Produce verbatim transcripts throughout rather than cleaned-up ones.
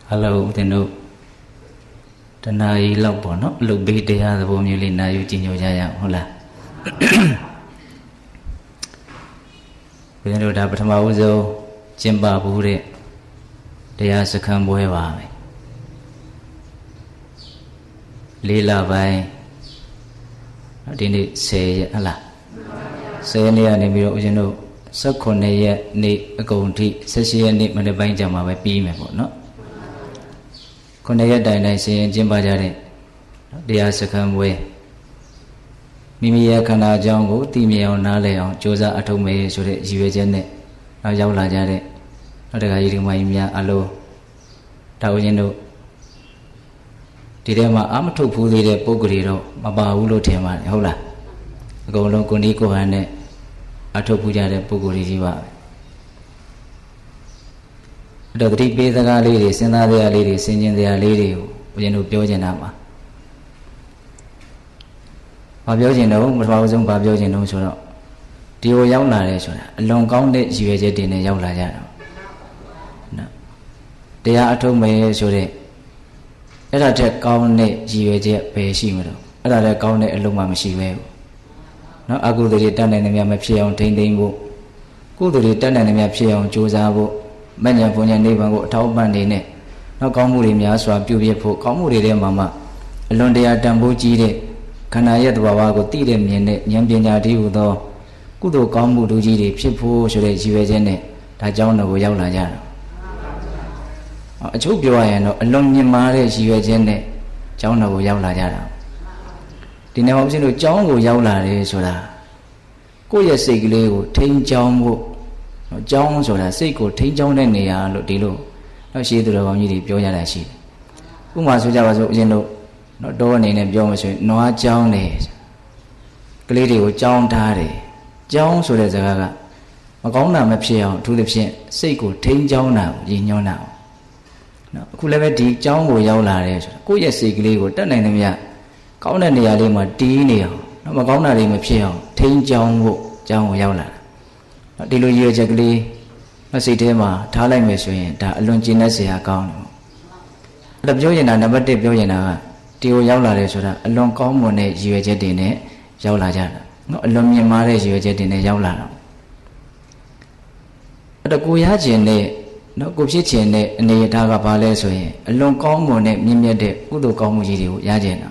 Hello, the no. The Nai Lobono, look big the other woman you na you in your jaya, hola. We know that Batamazo, Jimba Bure, they are second boy. Lila by I didn't say Allah. Say any animal, you know, so conne need a county, says she and need my banjama by beam, no? Conne dynasty and Jimbajare, they are second way. Mimia Kana Jango, Timia Nale, Josa Atome, so that you agent, Najaula Jare, not a guy my mia allo. Taujino Tidema Amatu Pudi de Pogrido, Maba Ulo Tema, Hola. Go long Konico and Atopuja de Poguriva. The three Petaga ladies, and other ladies singing their lady, Ujenu Piojanama. Pabiojino, Mabazum Pabiojino, so Dio Yaula, a long counted you a jet in a Yaula. They are to me, so they Era jet counted you a jet pay shimmer, other counted a luma machine. No, I go to return and me appear on Tendingo. Go to return and me appear on Josabo, many of your neighbor go top bandine. No commuria swap you be for commuria mamma. Alone they are tambo gide. Can I yet wago tea them yen, Yambina diudo? Good old combu do gide, people should you a gene, that John of Yaula. A choke you are no alone in marriage you a gene, John of Yaula. The name of the John will Yaula is soda. Go ya sig leo, ten John wo. John soda, sick or ten John and Nia, look dilo. No she to the one you did, Joya she. Uma Suja was, you know, not dawning and John, no John is. Glady with John Tari. John soda Zaga. Magona Mapsio, to the Pien, sick or ten John now, in your now. No, could ever dig John will Yaula is. Go ya sig leo, done in ya. Count and the Alima Dino, no Magona Lima Pio, Tin John Wo, John Yola. Dilu Yu Jagli, no Sitema, Tala Machine, that Longinasia account. The Joyana never did Joyana, Tio Yola Resura, a long common age you a jet in it, Yola Jana, no alumni marriage you a jet in a Yola. The Guyajine, no Gupsicine, and the Taga Palace, a long common name, Mimia de Udo Comuji, Yajena.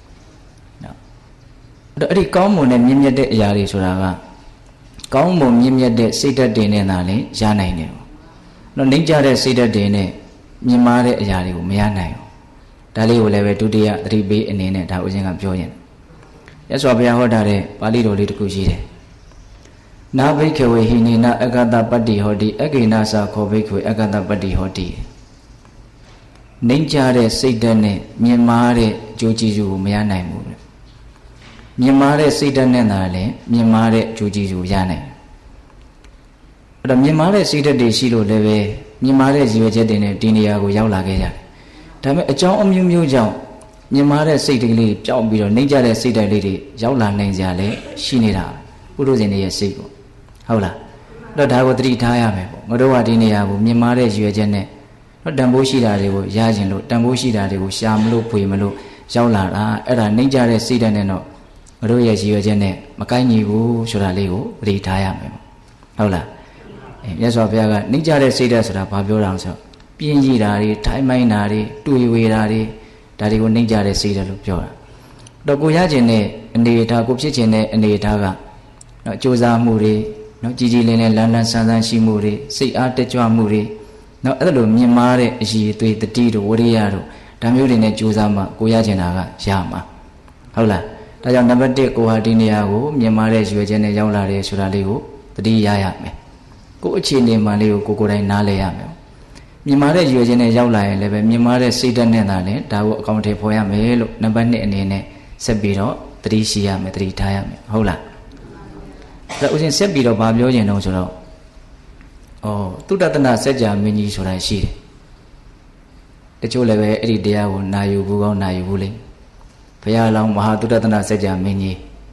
The common and Mimia de Yari Suraga. Common Mimia de Sita Dene Nali, Janai. No Ninja de Sita Dene, Mimare Yari, Mianayo. Dali will ever do the three B in it, that was in a joint. That's what we are ordering, Palido Litukuji. Now bake away he na Agata Badi Hodi, Aginasa Kovik, Agata Badi Hodi. Ninja de Sitane, Mimare, Jojizu, Mianai. Mimare Sita Nenale, Mimare Juju Yane. The Mimare Sita de Shilo Leve, Mimare Zivajedine, Diniago Yaulagaya. Time a John Mumu Jow, Mimare Sita Lady, Jow Bido, Ninja Sita Lady, Yaula Nanzale, Shinira, Udos in the Yasigo. Hola. Not have three tire, Modoa Diniago, Mimare Zivajene, not Damboshida, Yajin, Damboshida, Shamlo, Puimalo, Yaula, Era Ninja Sita Neno. Roya Giogene, Macani, Suralego, retire. Hola. Yes, of Yaga, Ninja Sidas, Pablo answer. Being Yidari, Time Minari, Tui Wirari, Daddy will Ninja Sida Lupura. The Guyajene, and the Takuchine, and the Taga. No Josa Muri, no Gigi Lene, London Sandan Shimuri, see Arte Chua Muri, no other Mimare, she tweet the tea to Wariaro, Tamurine Josama, Guyajenaga, Shama. Hola. I am never take Guadiniago, Yamare, Eugene Yaula, Suraligo, three Yayame. Go chini Malio, Kukurai Naleame. Mimare, Eugene Yaula, eleven, Mimare, Sidan Nenale, Tao County Poyame, number nine, Sebiro, three Siame, three Tiame. Hola. That was in Sebiro, Babio, you know, so. Oh, two Tatana Seja, Mini Surai Shi. The Chole, every day, Nayu, Bugo, Nayu, Bully. Paya long Mahatutana Seja Mini.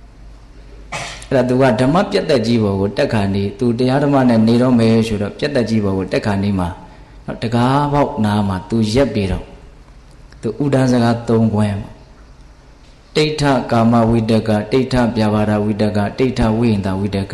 Raduga Damap Yata Jivo would Takani, to the Adaman and Niro May should have Jetta Jivo would Takanima. တကားပေါက်နာမှာသူရက်ပြီးတော့သူဥဒန်းစကားသုံးခွဲတိဋ္ဌကာမဝိတကတိဋ္ဌပြဘာဒဝိတကတိဋ္ဌဝိဟိန္ဒဝိတက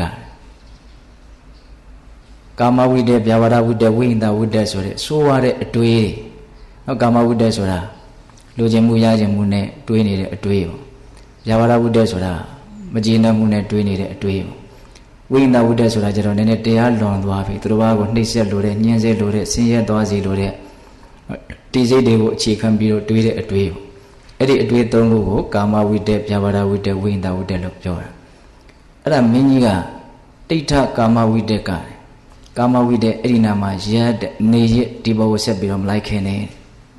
ကာမဝိတ္တပြဘာဒဝိတ္တဝိဟိန္ဒဝိတ္တဆိုတဲ့ဆိုးရတဲ့အတွေးနော်ကာမဝိတ္တဆိုတာလိုချင်မှုရချင်မှုနဲ့တွေးနေတဲ့အတွေးပေါ့ပြဘာဒဝိတ္တဆိုတာမကျေနပ်မှုနဲ့တွေးနေတဲ့အတွေးပေါ့ဝိဟိန္ဒဝိတ္တဆိုတာကျတော့နည်းနည်းတရားလွန်သွားပြီသူတို့ဘာကိုနှိမ့်ဆက်လို့တဲ့ညှင်းဆဲလို့တဲ့ဆင်းရဲသွားစေလို့တဲ့တိစိတ်တွေကိုအခြေခံပြီးတော့တွေးတဲ့အတွေးပေါ့အဲ့ဒီအတွေးသုံးခုကိုကာမဝိတ္တပြဘာဒဝိတ္တဝိဟိန္ဒဝိတ္တလို့ပြောတာအဲ့ဒါမင်းကြီးကတိဋ္ဌကာမဝိတ္တကကာမဝိတ္တအဲ့ဒီနာမှာရက်နေရဒီဘောကိုဆက်ပြီးတော့မလိုက်ခင်နဲ့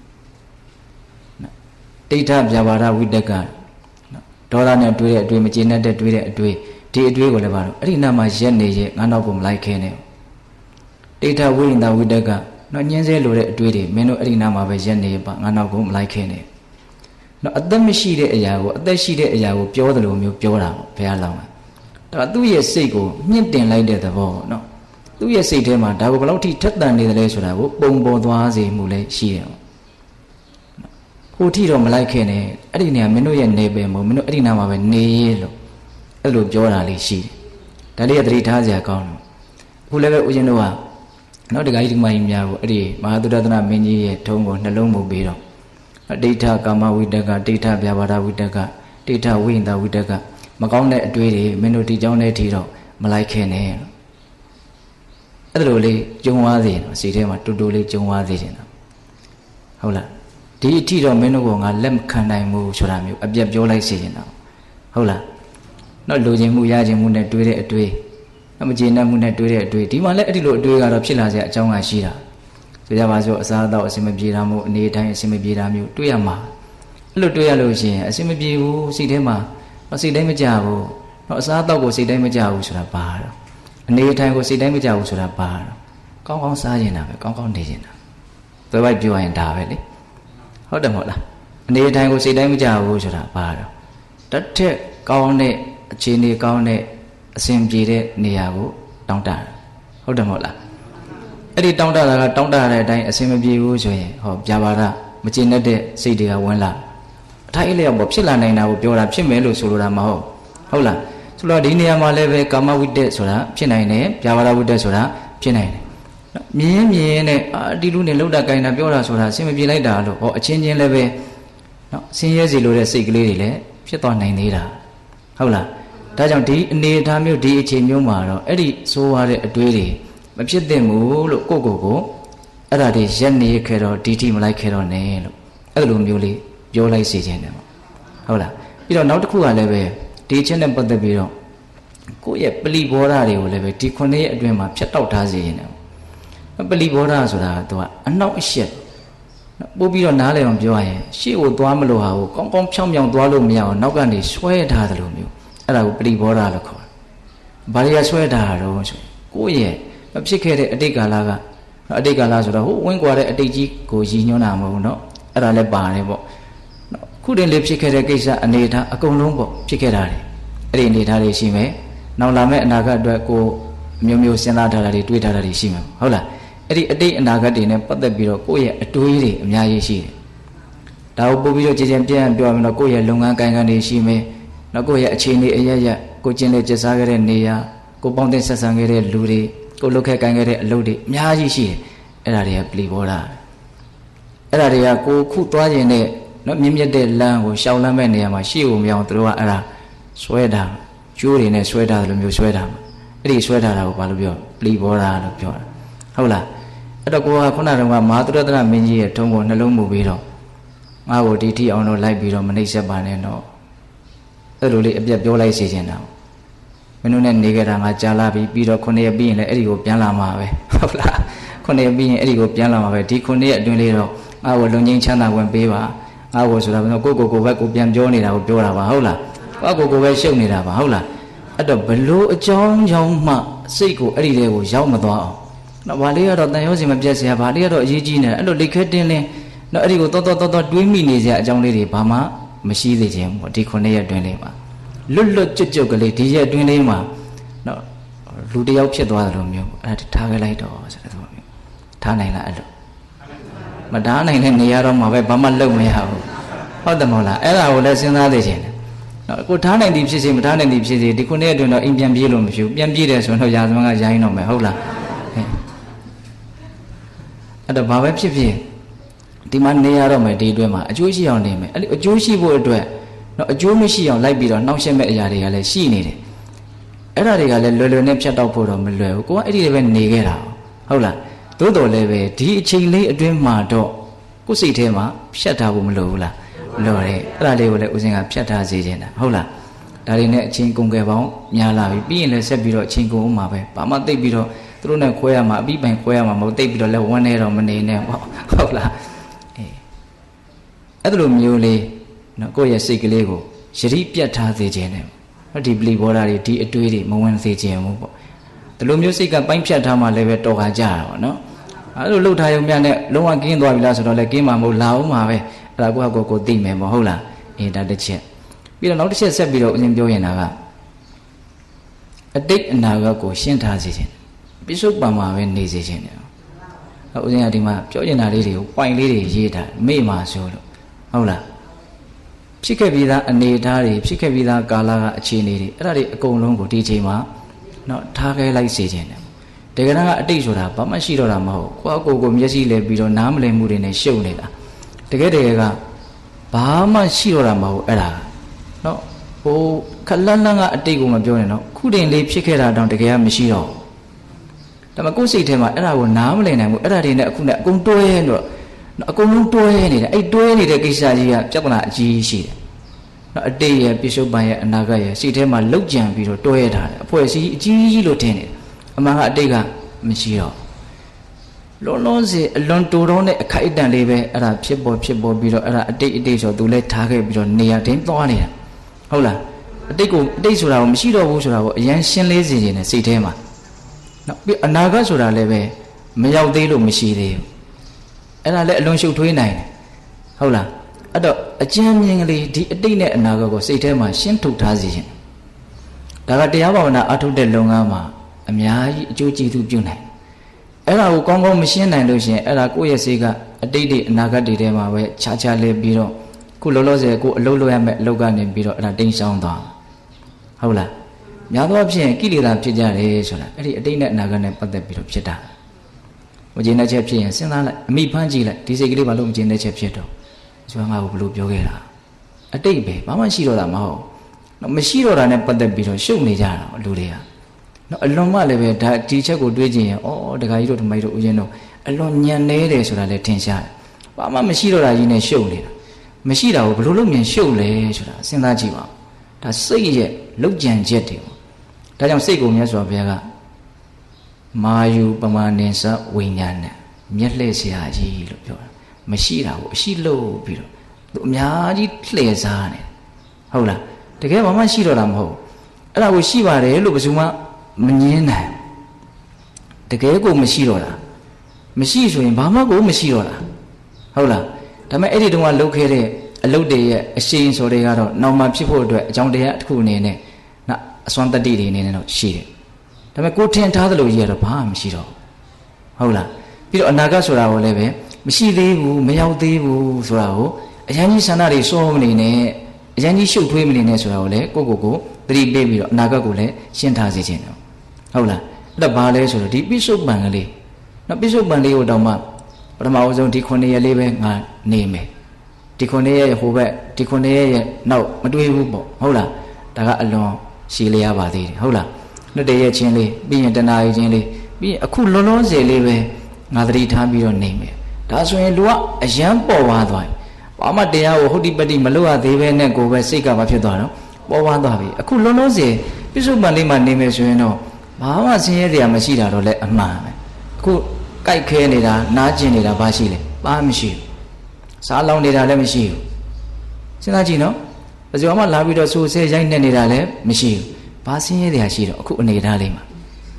တိဋ္ဌပြဘာဒဝိတ္တကဒေါသနဲ့တွေးတဲ့အတွေးမကျေနပ်တဲ့တွေးတဲ့အတွေးဒီအတွေးကိုလည်းပါတော့အဲ့ဒီနာမှာရက်နေရငါနောက်ကိုမလိုက်ခင်နဲ့တိဋ္ဌဝိဟိန္ဒဝိတ္တကနော်ညင်းဆဲလိုတဲ့အတွေးတွေမင်းတို့အဲ့ဒီနာမှာပဲရက်နေရပါငါနောက်ကိုမလိုက်ခင်နဲ့နော်အသက်မရှိတဲ့အရာကိုအသက်ရှိတဲ့အရာကိုပြောတယ်လို့မျိုးပြောတာပေါ့ဘုရားလောင်းကဒါသူ့ရဲ့စိတ်ကိုမြင့်တင်လိုက်တဲ့သဘောပေါ့နော်သူ့ရဲ့စိတ်ထဲမှာဒါကိုဘယ်လောက်ထိထက်သန်နေတယ်လဲဆိုတာကိုပုံပေါ်သွားစေမှုလည်းရှိတယ်ပေါ့ဟိုထိတော့မလိုက်ခဲ့နဲ့အဲ့ဒီနေရာမင်းတို့ရဲ့နေပင်မို့မင်းတို့အဲ့ဒီနာမှာပဲနေရလို့အဲ့လိုပြောတာလေးရှိတယ်ဒါလေးကသတိထားစရာကောင်းတယ်အခုလည်းပဲဦးဇင်းတို့ကနော်တခါကြီးဒီမကြီးများကိုအဲ့ဒီမဟာသုဒ္ဓနာမင်းကြီးရဲ့ထုံးကိုနှလုံးမူပြီးတော့ဒိဋ္ဌကာမဝိတ္တကဒိဋ္ဌပြဘာဒဝိတ္တကဒိဋ္ဌဝိဟိန္ဒဝိတ္တကမကောင်းတဲ့အတွေးတွေမင်းတို့ဒီကြောင်းတဲ့အထိတော့မလိုက်ခဲ့နဲ့အဲ့လိုလေးကျုံသွားစေနော်စိတ်ထဲမှာတူတူလေးကျုံသွားစေတယ်နော်ဟုတ်လားဒီအထိတော့မင်းတို့ကငါလက်မခံနိုင်ဘူးဆိုတာမျိုးအပြတ်ပြောလိုက်စေချင်တာဟုတ်လားနော်လိုချင်မှုရချင်မှုနဲ့တွေးတဲ့အတွေးမကျေနပ်မှုနဲ့တွေးတဲ့အတွေးဒီမှာလည်းအဲ့ဒီလိုအတွေးကတော့ဖြစ်လာစရာအကြောင်းကရှိတာဆိုကြပါစို့အစားအသောက်အစင်မပြေတာမျိုးအနေတိုင်းအစင်မပြေတာမျိုးတွေးရမှာအဲ့လိုတွေးရလို့ရှိရင်အစင်မပြေဘူးစိတ်ထဲမှာစိတ်တိုင်းမကြဘူးနော်အစားအသောက်ကိုစိတ်တိုင်းမကြဘူးဆိုတာပါတော့အနေထိုင်ကိုစိတ်တိုင်းမကြဘူးဆိုတာပါတော့ကောင်းကောင်းစားနေတာပဲကောင်းကောင်းနေနေတာသွေးပိုက်ပြောရင်ဒါပဲလေဟုတ်တယ်မဟုတ်လားအနေထိုင်ကိုစိတ်တိုင်းမကြဘူးဆိုတာပါတော့တတ်ထက်ကောင်းတဲ့အခြေအနေကောင်းတဲ့အစဉ်ပြေတဲ့နေရာကိုတောင်းတတာဟုတ်တယ်မဟုတ်လားအဲ့ဒီတောင်းတတာကတောင်းတရတဲ့အတိုင်းအစဉ်မပြေဘူးဆိုရင်ဟောပြပါဒမကျေနပ်တဲ့စိတ်တွေကဝင်လာအထိုက်အလျောက်ပေါ့ဖြစ်လာနိုင်တာကိုပြောတာဖြစ်မယ်လို့ဆိုလိုတာမဟုတ်ဟုတ်လားဆိုတော့ဒီနေရာမှာလည်းပဲကာမဝိတ္တဆိုတာဖြစ်နိုင်တယ်ပြဘာဒဝိတ္တဆိုတာဖြစ်နိုင်တယ်မြင်းမြင်းနဲ့အာဒီလူနဲ့လှုပ်တာကိုင်တာပြောတာဆိုတာအဆင်မပြေလိုက်တာလို့ဟောအချင်းချင်းလည်းပဲနော်ဆင်းရဲစီလိုတဲ့စိတ်ကလေးတွေလည်းဖြစ်သွားနိုင်သေးတာဟုတ်လားဒါကြောင့်ဒီအနေအထားမျိုးဒီအခြေမျိုးမှာတော့အဲ့ဒီဆိုးရတဲ့အတွေးတွေမဖြစ်သင့်ဘူးလို့ကိုယ့်ကိုယ်ကိုအဲ့ဒါတွေရက်နေခဲ့တော့ဒီတိမလိုက်ခဲ့တော့နဲ့လို့အဲ့လိုမျိုးလေးပြောလိုက်စေခြင်းတယ်ဟုတ်လားပြီးတော့နောက်တစ်ခုကလည်းပဲဒီချက်နဲ့ပတ်သက်ပြီးတော့ကိုယ့်ရဲ့ပလီဘောဓာတွေကိုလည်းပဲဒီခုနှစ်ရက်အတွင်းမှာဖြတ်တောက်ထားစေရင်တယ်ပလီဘောဓာဆိုတာကသူကအနောက်အရှက်ပို့ပြီးတော့နားလည်အောင်ပြောရရင်ရှေ့ကိုသွားမလို့ဟာကိုကောင်းကောင်းဖြောင်းဖြောင်းသွားလို့မရအောင်နောက်ကနေဆွဲထားတယ်လို့မျိုးအဲ့ဒါကိုပလီဘောဓာလို့ခေါ်တယ်ဘာတွေကဆွဲထားတာတော့ဆိုကိုယ့်ရဲ့မဖြစ်ခဲ့တဲ့အတိတ်ကာလကအတိတ်ကာလဆိုတော့ဟိုဝင်းကွာတဲ့အတိတ်ကြီးကိုရည်ညွှန်းတာမဟုတ်ဘူးเนาะအဲ့ဒါလည်းပါတယ်ပေါ့ခုတင်လေးဖြစ်ခဲ့တဲ့ကိစ္စအနေထားအကုန်လုံးပေါ့ဖြစ်ခဲ့တာတွေအဲ့ဒီအနေထားတွေရှိမယ်နောက်လာမယ့်အနာဂတ်အတွက်ကိုမျိုးမျိုးစဉ်းစားထားတာတွေတွေးထားတာတွေရှိမှာဟုတ်လားအဲ့ဒီအတိတ်အနာဂတ်တွေနဲ့ပတ်သက်ပြီးတော့ကိုယ့်ရဲ့အတွေးတွေအများကြီးရှိတယ်ဒါကိုပို့ပြီးတော့ကြည်ကြံပြန့်ပြောရမယ်တော့ကိုယ့်ရဲ့လုပ်ငန်းကိုင်ကန်တွေရှိမယ်နောက်ကိုယ့်ရဲ့အခြေအနေအရရကိုကျင့်လေကျက်စားခဲ့တဲ့နေရာကိုပေါင်းတဲ့ဆက်ဆံခဲ့တဲ့လူတွေကိုလုပ်ခဲ့ကိုင်ခဲ့တဲ့အလုပ်တွေအများကြီးရှိတယ်အဲ့ဒါတွေကပလီဘောဓာအဲ့ဒါတွေကကိုခုသွားခြင်းနဲ့နော်မြင့်မြတ်တဲ့လမ်းကိုရှောင်လမ်းမဲ့နေရာမှာရှေ့ကိုမအောင်သူတို့ကအဲ့ဒါဆွဲတာကျိုးတွေနဲ့ဆွဲတာလိုမျိုးဆွဲတာအဲ့ဒီဆွဲထားတာကိုဘာလို့ပြောပလီဘောဓာလို့ပြောတာဟုတ်လားအဲ့တော့ကိုကခုနကမဟာသုဒ္ဓနာမင်းကြီးရဲ့ထုံးကိုနှလုံးမူပြီးတော့ငါ့ကိုဒီထိအောင်တော့လိုက်ပြီးတော့မနှိမ့်ဆက်ပါနဲ့တော့အဲ့လိုလေးအပြတ်ပြောလိုက်စေချင်တာမင်းတို့နဲ့နေကြတာငါကြာလာပြီပြီးတော့ခုနှစ်ရက်ပြီးရင်လည်းအဲ့ဒီကိုပြန်လာမှာပဲဟုတ်လားခုနှစ်ရက်ပြီးရင်အဲ့ဒီကိုပြန်လာမှာပဲဒီခုနှစ်ရက်အတွင်းလေးတော့ငါ့ကိုလုံငင်းချမ်းသာဝင်ပေးပါငါ့ကိုဆိုတာကကိုကိုကိုဘက်ကိုပြန်ပြောနေတာကိုပြောတာပါဟုတ်လားကိုကိုကိုပဲရှုပ်နေတာပါဟုတ်လားအဲ့တော့ဘလို့အကြောင်းကြောင့်မှစိတ်ကိုအဲ့ဒီတဲကိုရောက်မသွားအောင်နော်ဗာလေးကတော့တန်ရုံးစီမပြတ်เสียဗာလေးကတော့အရေးကြီးနေတယ်အဲ့လိုလိခဲတင်းလင်းနော်အဲ့ဒီကိုတော်တော်တော်တော်တွေးမိနေစရာအကြောင်းလေးတွေဘာမှမရှိသေးခြင်းပေါ့ဒီခုနှစ်ရက်အတွင်းလေးမှာလွတ်လွတ်ကျွတ်ကျွတ်ကလေးဒီရက်အတွင်းလေးမှာနော်လူတယောက်ဖြစ်သွားတယ်လို့မျိုးအဲ့ဒါထားခဲ့လိုက်တော့ဆိုတဲ့သဘောမျိုးထားနိုင်လားအဲ့လိုမဓာနိုင်တဲ့နေရာတော့မှာပဲဘာမှလုပ်မရဘူးဟုတ်တယ်မဟုတ်လားအဲ့ဒါကိုလည်းစဉ်းစားသေးတယ်နော်ကိုထားနိုင်သည်ဖြစ်စေမထားနိုင်သည်ဖြစ်စေဒီခုနှစ်အတွင်းတော့အိမ်ပြန်ပြေးလို့မရှိဘူးပြန်ပြေးတယ်ဆိုတော့ရာဇဝင်ကရိုင်းတော့မယ်ဟုတ်လားအဲ့တော့ဘာပဲဖြစ်ဖြစ်ဒီမှာနေရတော့မယ်ဒီအတွင်းမှာအကျိုးရှိအောင်နေမယ်အဲ့ဒီအကျိုးရှိဖို့အတွက်နော်အကျိုးမရှိအောင်လိုက်ပြီးတော့နှောက်ယှက်မဲ့အရာတွေကလည်းရှိနေတယ်အဲ့ဒါတွေကလည်းလွယ်လွယ်နဲ့ဖြတ်တောက်ဖို့တော့မလွယ်ဘူးကိုကအဲ့ဒီလည်းပဲနေခဲ့တာဟုတ်လားသို့တော်လည်းပဲဒီအချိန်လေးအတွင်းမှာတော့ကိုယ်စိတ်ထဲမှာဖြတ်ထားဖို့မလိုဘူးလားလော်တယ်အဲ့ဒါလေးကိုလည်းဦးဇင်းကဖြတ်ထားစေခြင်းတာဟုတ်လားဒါတွေနဲ့အချင်းကုန်ကြပေါင်းများလာပြီပြီးရင်လည်းဆက်ပြီးတော့အချင်းကုန်အောင်မှာပဲဘာမှတိတ်ပြီးတော့သူတို့နဲ့ခွဲရမှာအပြီးပိုင်ခွဲရမှာမဟုတ်တိတ်ပြီးတော့လည်းဝမ်းနေတော့မနေနဲ့ပေါ့ဟုတ်လားအေးအဲ့လိုမျိုးလေးနော်ကိုယ့်ရဲ့စိတ်ကလေးကိုယတိပြတ်ထားစေခြင်းနဲ့ဒီပလီဘောဓာတွေဒီအတွေးတွေမဝင်စေခြင်းဘူးပေါ့ဒီလိုမျိုးစိတ်ကပိုင်းဖြတ်ထားမှလည်းပဲတော်ခါကြတာပေါ့နော်အဲ့လိုလှုပ်ထားရုံမြနဲ့လုံးဝကင်းသွားပြီလားဆိုတော့လည်းကင်းမှာမဟုတ်လာအောင်မှာပဲအဲ့ဒါကိုယ့်အကိုကိုသိမယ်မဟုတ်လားအေးဒါတစ်ချက်ပြီးတော့နောက်တစ်ချက်ဆက်ပြီးတော့အရင်ပြောရင်တာကအတိတ်အနာဂတ်ကိုရှင်းထားစေခြင်းပိစုပ္ပံမှာပဲနေစေခြင်းတယ်ဦးဇင်းကဒီမှာပြောနေတာလေးတွေကိုပွိုင်လေးတွေရေးထားမေ့မှာဆိုလို့ဟုတ်လားဖြစ်ခဲ့ပြီးသားအနေအထားတွေဖြစ်ခဲ့ပြီးသားကာလကအခြေအနေတွေအဲ့ဒါတွေအကုန်လုံးကိုဒီချိန်မှာနော်ထားခဲလိုက်စေခြင်းတယ်တကယ်တော့အတိတ်ဆိုတာဘာမှရှိတော့တာမဟုတ်ကိုယ့်အကိုကိုမျက်စိလဲပြီးတော့နားမလည်မှုတွေနဲ့ရှုပ်နေတာတကယ်တကယ်ကဘာမှရှိတော့တာမဟုတ်အဲ့ဒါနော်ဟိုခလန်းလန်းကအတိတ်ကိုမပြောနဲ့နော်ခုတင်လေးဖြစ်ခဲ့တာတောင်တကယ်ကမရှိတော့ဒါပေမဲ့ကိုယ်စိတ်ထဲမှာအဲ့ဒါကိုနားမလည်နိုင်ဘူးအဲ့ဒါတွေနဲ့အခုနဲ့အကုန်တွဲတော့အကုန်လုံးတွဲနေတယ်အဲ့တွဲနေတဲ့ကိစ္စကြီးကပြဿနာအကြီးရှိတယ်နော်အတိတ်ရဲ့ပြစ္ဆုတ်ပံရဲ့အနာဂတ်ရဲ့စိတ်ထဲမှာလှုပ်ကြံပြီးတော့တွဲထားတယ်အဖွဲ့အစည်းအကြီးကြီးလို့ထင်တယ်အမှန်ကအတိတ်ကမရှိတော့လုံးလုံးစီအလွန်တူတော့တဲ့အခိုက်အတန့်လေးပဲအဲ့ဒါဖြစ်ပေါ်ဖြစ်ပေါ်ပြီးတော့အဲ့ဒါအတိတ်အတိတ်ဆိုသူလည်းထားခဲ့ပြီးတော့နေရာတိုင်းသွားနေတာဟုတ်လားအတိတ်ကိုအတိတ်ဆိုတာကိုမရှိတော့ဘူးဆိုတာကိုအရင်ရှင်းလေးစေခြင်းနဲ့စိတ်ထဲမှာနော်ပြီးအနာဂတ်ဆိုတာလည်းပဲမရောက်သေးလို့မရှိသေးဘူးအဲ့ဒါလည်းအလွန်ရှုပ်ထွေးနိုင်တယ်ဟုတ်လားအဲ့တော့အကျဉ်းမြင်ကလေးဒီအတိတ်နဲ့အနာဂတ်ကိုစိတ်ထဲမှာရှင်းထုတ်ထားစေခြင်းဒါကတရားဘာဝနာအထုတ်တဲ့လုပ်ငန်းမှာအများကြီးအကျိုးကျေးဇူးပြုနိုင်အဲ့ဒါကိုကောင်းကောင်းမရှင်းနိုင်လို့ရှိရင်အဲ့ဒါကိုယ့်ရဲ့စိတ်ကအတိတ်တွေအနာဂတ်တွေထဲမှာပဲခြားခြားလဲပြီးတော့ခုလောလောဆယ်ကိုအလုပ်လုပ်ရမယ့်အလုပ်ကနေပြီးတော့အဲ့ဒါတိမ်ဆောင်သွားဟုတ်လားများသောအားဖြင့်ကိလေသာဖြစ်ကြတယ်ဆိုတာအဲ့ဒီအတိတ်နဲ့အနာဂတ်နဲ့ပတ်သက်ပြီးတော့ဖြစ်တာမကျေနပ်ချက်ဖြစ်ရင်စဉ်းစားလိုက်အမိဖမ်းကြည့်လိုက်ဒီစိတ်ကလေးဘာလို့မကျေနပ်ချက်ဖြစ်တော့ကျွန်တော်ငါ့ကိုဘယ်လိုပြောခဲ့တာအတိတ်ပဲဘာမှရှိတော့တာမဟုတ်တော့မရှိတော့တာနဲ့ပတ်သက်ပြီးတော့ရှုပ်နေကြတာလူတွေကနော်အလွန်မှလည်းပဲဒါဒီချက်ကိုတွေးကြည့်ရင်ဩဒကာကြီးတို့ဓမ္မကြီးတို့ဦးဇင်းတို့အလွန်ညံနေတယ်ဆိုတာလည်းထင်ရှားတယ်ဘာမှမရှိတော့တာကြီးနဲ့ရှုပ်နေတာမရှိတာကိုဘယ်လိုလုပ်မြင်ရှုပ်လဲဆိုတာစဉ်းစားကြည့်ပါဒါစိတ်ရဲ့လောက်ကြံချက်တွေဒါကြောင့်စိတ်ကိုမြတ်စွာဘုရားကမာယူပမာနိသဝိညာဏမျက်လှည့်စရာကြီးလို့ပြောတာမရှိတာကိုအရှိလို့ပြီးတော့သူအများကြီးလှည့်စားနေဟုတ်လားတကယ်ဘာမှရှိတော့တာမဟုတ်အဲ့ဒါကိုရှိပါတယ်လို့ဘယ်သူမှမငင်းနိုင်တကယ်ကိုမရှိတော့တာမရှိဆိုရင်ဘာမှကိုမရှိတော့တာဟုတ်လားဒါပေမဲ့အဲ့ဒီတုန်းကလုပ်ခဲ့တဲ့အလုပ်တွေရဲ့အရှိန်ဆိုတွေကတော့နောက်မှဖြစ်ဖို့အတွက်အကြောင်းတရားတစ်ခုအနေနဲ့နော်အစွမ်းတတ္တိတွေအနေနဲ့တော့ရှိတယ်ဒါပေမဲ့ကိုထင်ထားသလိုကြီးကတော့ဘာမှမရှိတော့ဟုတ်လားပြီးတော့အနာဂတ်ဆိုတာကိုလည်းပဲမရှိသေးဘူးမရောက်သေးဘူးဆိုတာကိုအရင်ကြီးဆန္ဒတွေစိုးမနေနဲ့အရင်ကြီးရှုပ်ထွေးမနေနဲ့ဆိုတာကိုလည်းကိုကိုကိုသတိပေးပြီးတော့အနာဂတ်ကိုလည်းရှင်းထားစေခြင်းတော့ဟုတ်လားအဲ့ဒါဘာလဲဆိုတော့ဒီပိစုပန်ကလေးနော်ပိစုပန်လေးကိုတောင်မှပထမအဆုံးဒီခုနှစ်ရက်လေးပဲငါနေမယ်ဒီခုနှစ်ရက်ဟိုဘက်ဒီခုနှစ်ရက်ရဲ့နောက်မတွေးဘူးပေါ့ဟုတ်လားဒါကအလွန်ရှည်လျားပါသေးတယ်ဟုတ်လားနှစ်တရက်ချင်းလေးပြီးရင်တနာရီချင်းလေးပြီးရင်အခုလုံးလုံးစေလေးပဲငါသတိထားပြီးတော့နေမယ်ဒါဆိုရင်လူကအယံပေါ်သွားသွားဘာမှတရားကိုဟုတ်တိပတိမလုပ်ရသေးပဲနဲ့ကိုပဲစိတ်ကမဖြစ်သွားတော့ပေါ်သွားသွားပြီအခုလုံးလုံးစေပြစ္ဆုတ်ပန်လေးမှနေမယ်ဆိုရင်တော့ဘာမှဆင်းရဲတရားမရှိတာတော့လည်းအမှန်ပဲအခုကြိုက်ခဲနေတာနားကျင်နေတာဘာရှိလဲဘာမှမရှိဘူးစားလောင်နေတာလည်းမရှိဘူးစဉ်းစားကြည့်နော်ဘယ်သူမှလာပြီးတော့ဆိုဆဲရိုက်နေနေတာလည်းမရှိဘူးဘာဆင်းရဲတရားရှိတော့အခုအနေထားလေးမှာ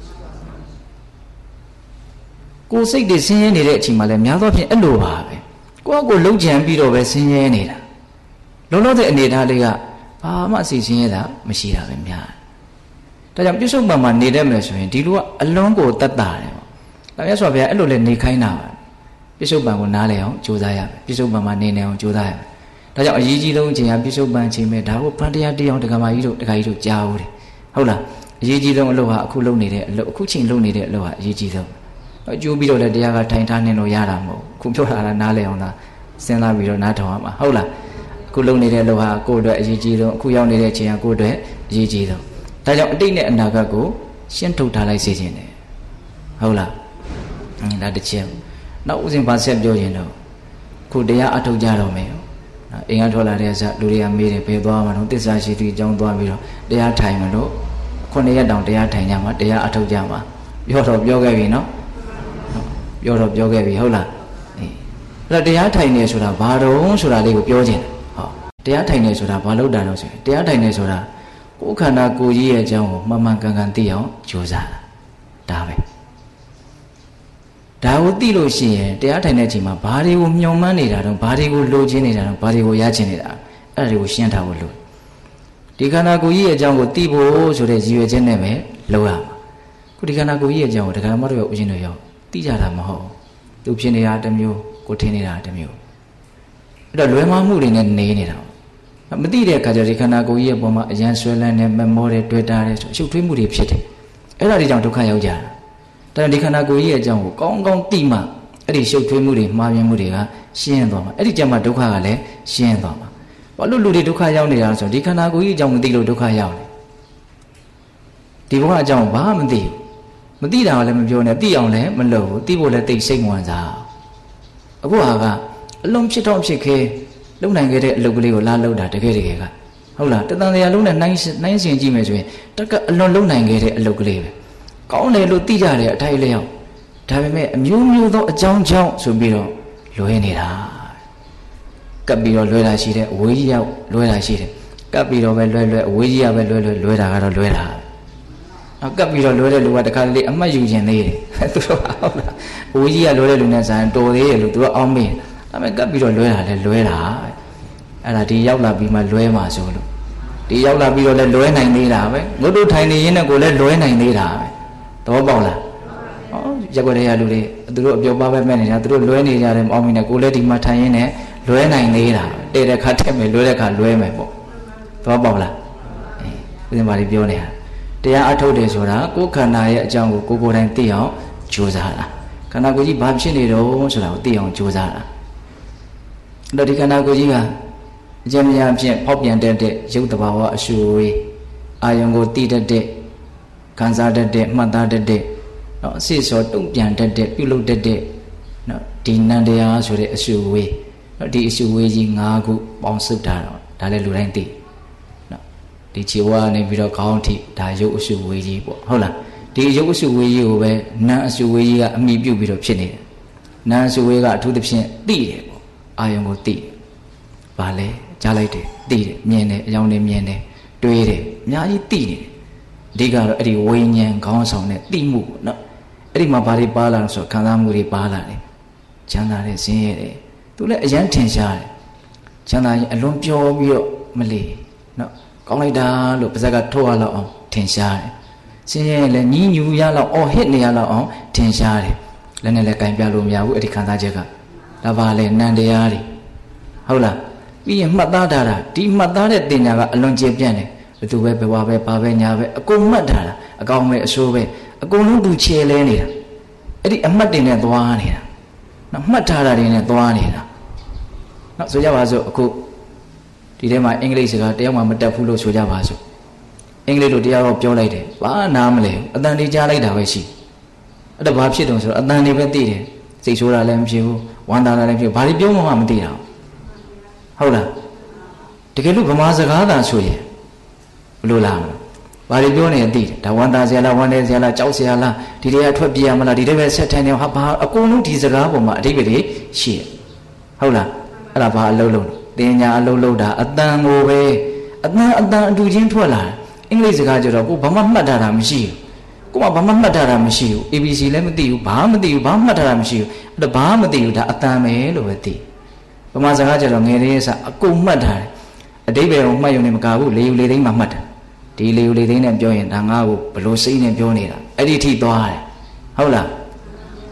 ကိုယ်စိတ်တွေဆင်းရဲနေတဲ့အချိန်မှာလည်းများသောဖြင့်အဲ့လိုပါပဲကိုယ့်အကိုလုံးချန်ပြီးတော့ပဲဆင်းရဲနေတာလုံးလုံးတဲ့အနေထားလေးကဘာမှစိတ်ဆင်းရဲတာမရှိတာပဲများဒါကြောင့်ပြစ္ဆုတ်ပံမှာနေတတ်မယ်ဆိုရင်ဒီလူကအလွန်ကိုတတ်တာတယ်ပေါ့ဒါမြတ်စွာဘုရားအဲ့လိုလဲနေခိုင်းတာပါပြစ္ဆုတ်ပံကိုနားလည်အောင်ကြိုးစားရမယ်ပြစ္ဆုတ်ပံမှာနေနေအောင်ကြိုးစားရမယ်ဒါကြောင့်အရေးကြီးဆုံးအချိန်ကပြစ္ဆုတ်ပံအချိန်ပဲဒါကိုဖန်တရားတရားဒကာမကြီးတို့ဒကာကြီးတို့ကြားဦးတယ်ဟုတ်လားအရေးကြီးဆုံးအလုပ်ဟာအခုလုပ်နေတဲ့အလုပ်အခုချိန်လုပ်နေတဲ့အလုပ်ဟာအရေးကြီးဆုံးအကျိုးပြီးတော့လည်းတရားကထိုင်ထားနေလို့ရတာမဟုတ်ခုပြောတာလားနားလည်အောင်လားစဉ်းစားပြီးတော့နားထောင်ရမှာဟုတ်လားအခုလုပ်နေတဲ့အလုပ်ဟာကိုယ့်အတွက်အရေးကြီးဆုံးအခုရောက်နေတဲ့အချိန်ကကိုယ့်အတွက်အရေးကြီးဆုံးဒါကြောင့်အတိတ်နဲ့အနာဂတ်ကိုရှင်းထုတ်ထားလိုက်စေခြင်းတယ်ဟုတ်လားဒါတစ်ချက်နောက်ဥစဉ်ပါဆက်ပြောရင်တော့ခုတရားအထုတ်ကြတော့မယ်အိမ်ကထွက်လာတဲ့အစလူတွေကမေးတယ်ဘယ်သွားမှာတော့တစ္ဆာရှိသူအကြောင်းသွားပြီးတော့တရားထိုင်မလို့ခုနှစ်ရက်တောင်တရားထိုင်ကြမှာတရားအထုတ်ကြမှာပြောတော့ပြောခဲ့ပြီနော်ပြောတော့ပြောခဲ့ပြီဟုတ်လားအဲ့တော့တရားထိုင်နေဆိုတာဘာတုံးဆိုတာလေးကိုပြောခြင်းဟောတရားထိုင်နေဆိုတာဘာလို့တာတော့ဆိုရင်တရားထိုင်နေဆိုတာကိုယ်ခန္ဓာကိုယ်ကြီးရဲ့အကြောင်းကိုမှန်မှန်ကန်ကန်သိအောင်ကြိုးစားတာဒါပဲဒါကိုသိလို့ရှိရင်တရားထိုင်တဲ့အချိန်မှာဘာတွေကိုမျှော်မှန်းနေတာတော့ဘာတွေကိုလိုချင်နေတာတော့ဘာတွေကိုရချင်နေတာအဲ့ဒါတွေကိုရှင်းထားဖို့လိုဒီခန္ဓာကိုယ်ကြီးရဲ့အကြောင်းကိုသိဖို့ဆိုတဲ့ရည်ရွယ်ချက်နဲ့ပဲလုပ်ရမှာခုဒီခန္ဓာကိုယ်ကြီးရဲ့အကြောင်းကိုဒကာမတို့ရဲ့ဦးဇင်းတို့ရောသိကြတာမဟုတ်သူဖြစ်နေတာတစ်မျိုးကိုထင်နေတာတစ်မျိုးအဲ့တော့လွယ်မှားမှုတွေနဲ့နေနေတာမသိတဲ့အခါကျဒီခန္ဓာကိုယ်ကြီးရဲ့ပုံမှာအရန်ဆွဲလန်းနေမမောတယ်တွေ့တာတယ်ဆိုအရှုပ်ထွေးမှုတွေဖြစ်တယ်အဲ့ဒါတွေကြောင့်ဒုက္ခရောက်ကြတာဒါဒီခန္ဓာကိုယ်ကြီးရဲ့အကြောင်းကိုကောင်းကောင်းသိမှအဲ့ဒီရှုပ်ထွေးမှုတွေမှားယွင်းမှုတွေကရှင်းသွားမှာအဲ့ဒီကြမှာဒုက္ခကလည်းရှင်းသွားမှာဘာလို့လူတွေဒုက္ခရောက်နေတာဆိုဒီခန္ဓာကိုယ်ကြီးအကြောင်းမသိလို့ဒုက္ခရောက်တယ်ဒီဘဝအကြောင်းဘာမှမသိဘူးမသိတာကလည်းမပြောနဲ့သိအောင်လည်းမလုပ်ဘူးသိဖို့လည်းသိစိတ်ဝင်စားအခုဟာကအလုံးဖြစ်တော့ဖြစ်ခဲလုံနိုင်ခဲ့တဲ့အလုပ်ကလေးကိုလာလုပ်တာတကယ်တကယ်ကဟုတ်လားတန်တန်တရားလုံးနဲ့နှိုင်းနှိုင်းရှင်ကြည့်မယ်ဆိုရင်တကအလွန်လုံနိုင်ခဲ့တဲ့အလုပ်ကလေးပဲကောင်းတယ်လို့သိကြတယ်အထိုက်လျောက်ဒါပေမဲ့အမျိုးမျိုးသောအကြောင်းကြောင့်ဆိုပြီးတော့လွဲနေတာကပ်ပြီးတော့လွဲတာရှိတယ်အဝေးကြီးရောက်လွဲတာရှိတယ်ကပ်ပြီးတော့ပဲလွဲလွဲအဝေးကြီးရပဲလွဲလွဲလွဲတာကတော့လွဲတာနောက်ကပ်ပြီးတော့လွဲတဲ့လူကတခါလေအမှတ်ယူခြင်းသေးတယ်သူတို့ဟုတ်လားအဝေးကြီးကလွဲတဲ့လူနဲ့ဆိုင်တော်သေးတယ်လို့သူတို့အောင်းမင်းဒါပေမဲ့ကပ်ပြီးတော့လွဲတာလဲလွဲတာအဲ့ဒါဒီရောက်လာပြီးမှလွဲမှာဆိုလို့ဒီရောက်လာပြီးတော့လဲလွဲနိုင်သေးတာပဲငုတ်တို့ထိုင်နေရင်းနဲ့ကိုလည်းလွဲနိုင်သေးတာပဲသဘောပေါက်လားဟောရက်ွက်တဲ့ရလူတွေသူတို့အပြောပါပဲမဲ့နေတာသူတို့လွဲနေကြတယ်မအောင်မင်းနဲ့ကိုလည်းဒီမှာထိုင်ရင်းနဲ့လွဲနိုင်သေးတာတဲ့တဲ့ခါထက်မယ်လွဲတဲ့ခါလွဲမယ်ပေါ့သဘောပေါက်လားအေးဦးဇင်းပါလိပြောနေတာတရားအထုတ်တယ်ဆိုတာကိုယ်ခန္ဓာရဲ့အကြောင်းကိုကိုယ်ကိုယ်တိုင်သိအောင်ကြိုးစားတာခန္ဓာကိုယ်ကြီးဘာဖြစ်နေတော့ဆိုတာကိုသိအောင်ကြိုးစားတာအဲ့တော့ဒီခန္ဓာကိုယ်ကြီးကအကျဉ်းများဖြင့်ဖောက်ပြန်တတ်တဲ့ရုပ်တဘာဝအရှုဝေးအာယုံကိုသိတတ်တဲ့ခံစားတတ်တဲ့မှတ်သားတတ်တဲ့နော်အစစ်စောတုံ့ပြန်တတ်တဲ့ပြုလုပ်တတ်တဲ့နော်ဒီနန္တရားဆိုတဲ့အရှုဝေးနော်ဒီအရှုဝေးကြီး၅ခုပေါင်းစုထားတော့ဒါလည်းလူတိုင်းသိနော်ဒီခြေဝါးနေပြီးတော့ခေါင်းထိဒါရုပ်အရှုဝေးကြီးပေါ့ဟုတ်လားဒီရုပ်အရှုဝေးကြီးကိုပဲနာမ်အရှုဝေးကြီးကအမိပြုတ်ပြီးတော့ဖြစ်နေတယ်နာမ်အရှုဝေးကအထူးသဖြင့်သိတယ်ပေါ့အာယုံကိုသိဘာလဲကြားလိုက်တယ်သိတယ်မြင်တယ်အကြောင်းတွေမြင်တယ်တွေးတယ်အများကြီးသိနေတယ်အဓိကတော့အဲ့ဒီဝိညာဉ်ခေါင်းဆောင်တဲ့သိမှုပေါ့နော်အဲ့ဒီမှာဘာတွေပါလာလဲဆိုခံစားမှုတွေပါလာတယ်ချမ်းသာတဲ့ဆင်းရဲတယ်သူလည်းအယမ်းထင်ရှားတယ်ချမ်းသာရင်အလွန်ပျော်ပြီးတော့မလီနော်ကောင်းလိုက်တာလို့ပါဇက်ကထုတ်ရလောက်အောင်ထင်ရှားတယ်ဆင်းရဲလည်းညီးညူရလောက်အော်ဟစ်နေရလောက်အောင်ထင်ရှားတယ်လည်းနဲ့လည်းကင်ပြလို့မရဘူးအဲ့ဒီခံစားချက်ကဒါပါလေနန္တရားတွေဟုတ်လားပြီးရင်မှတ်သားထားတာဒီမှတ်သားတဲ့တင်ညာကအလွန်ကျေပြန့်တယ်ဘယ်သူပဲဘယ်ဝါပဲဘာပဲညာပဲအကုန်မှတ်ထားတာအကောင်ပဲအဆိုးပဲအကုန်လုံးသူခြေလဲနေတာအဲ့ဒီအမှတ်တင်နဲ့သွားနေတာနော်မှတ်ထားတာတွေနဲ့သွားနေတာနော်ဆိုကြပါစို့အခုဒီထဲမှာအင်္ဂလိပ်စကားတယောက်မှမတတ်ဘူးလို့ဆိုကြပါစို့အင်္ဂလိပ်လိုတရားတော့ပြောလိုက်တယ်ဘာနားမလဲအတန်တွေကြားလိုက်တာပဲရှိအဲ့ဒါဘာဖြစ်တုံဆိုတော့အတန်တွေပဲသိတယ်စိတ်ဆိုးတာလည်းမဖြစ်ဘူးဝမ်းသာတာလည်းမဖြစ်ဘူးဘာတွေပြောမှမသိတာဟုတ်လားတကယ်လို့ဗမာစကားသာဆိုရင်ဘလို့လားဘာတွေပြောနေသိတယ်ဒါဝမ်းသာစရာလားဝမ်းနည်းစရာလားကြောက်စရာလားဒီတွေကထွက်ပြေးရမလားဒီတွေပဲဆက်ထိုင်နေဟာဘာအကုန်လုံးဒီစကားပေါ်မှာအဓိပ္ပာယ်တွေရှိတယ်ဟုတ်လားအဲ့ဒါဘာအလုံးလုံးတင်ညာအလုံးလုံးတာအတန်ကိုပဲအတန်အတန်အတူချင်းထွက်လာတယ်အင်္ဂလိပ်စကားကြတော့ကိုဘာမှမှတ်ထားတာမရှိဘူးကိုကဘာမှမှတ်ထားတာမရှိဘူး A B C လည်းမသိဘူးဘာမှမသိဘူးဘာမှမှတ်ထားတာမရှိဘူးအဲ့ဒါဘာမှမသိဘူးဒါအတန်ပဲလို့ပဲသိဗမာစကားကြတော့ငယ်လေးစအကုန်မှတ်ထားတယ်အတိပ္ပယ်ကိုမှတ်ရုံနဲ့မကဘူးလေယူလေသိမ်းမှမှတ်တာဒီလေယူလေသိမ်းနဲ့ပြောရင်ဒါငါ့ကိုဘလို့စိတ်နဲ့ပြောနေတာအဲ့ဒီထိသွားတယ်ဟုတ်လား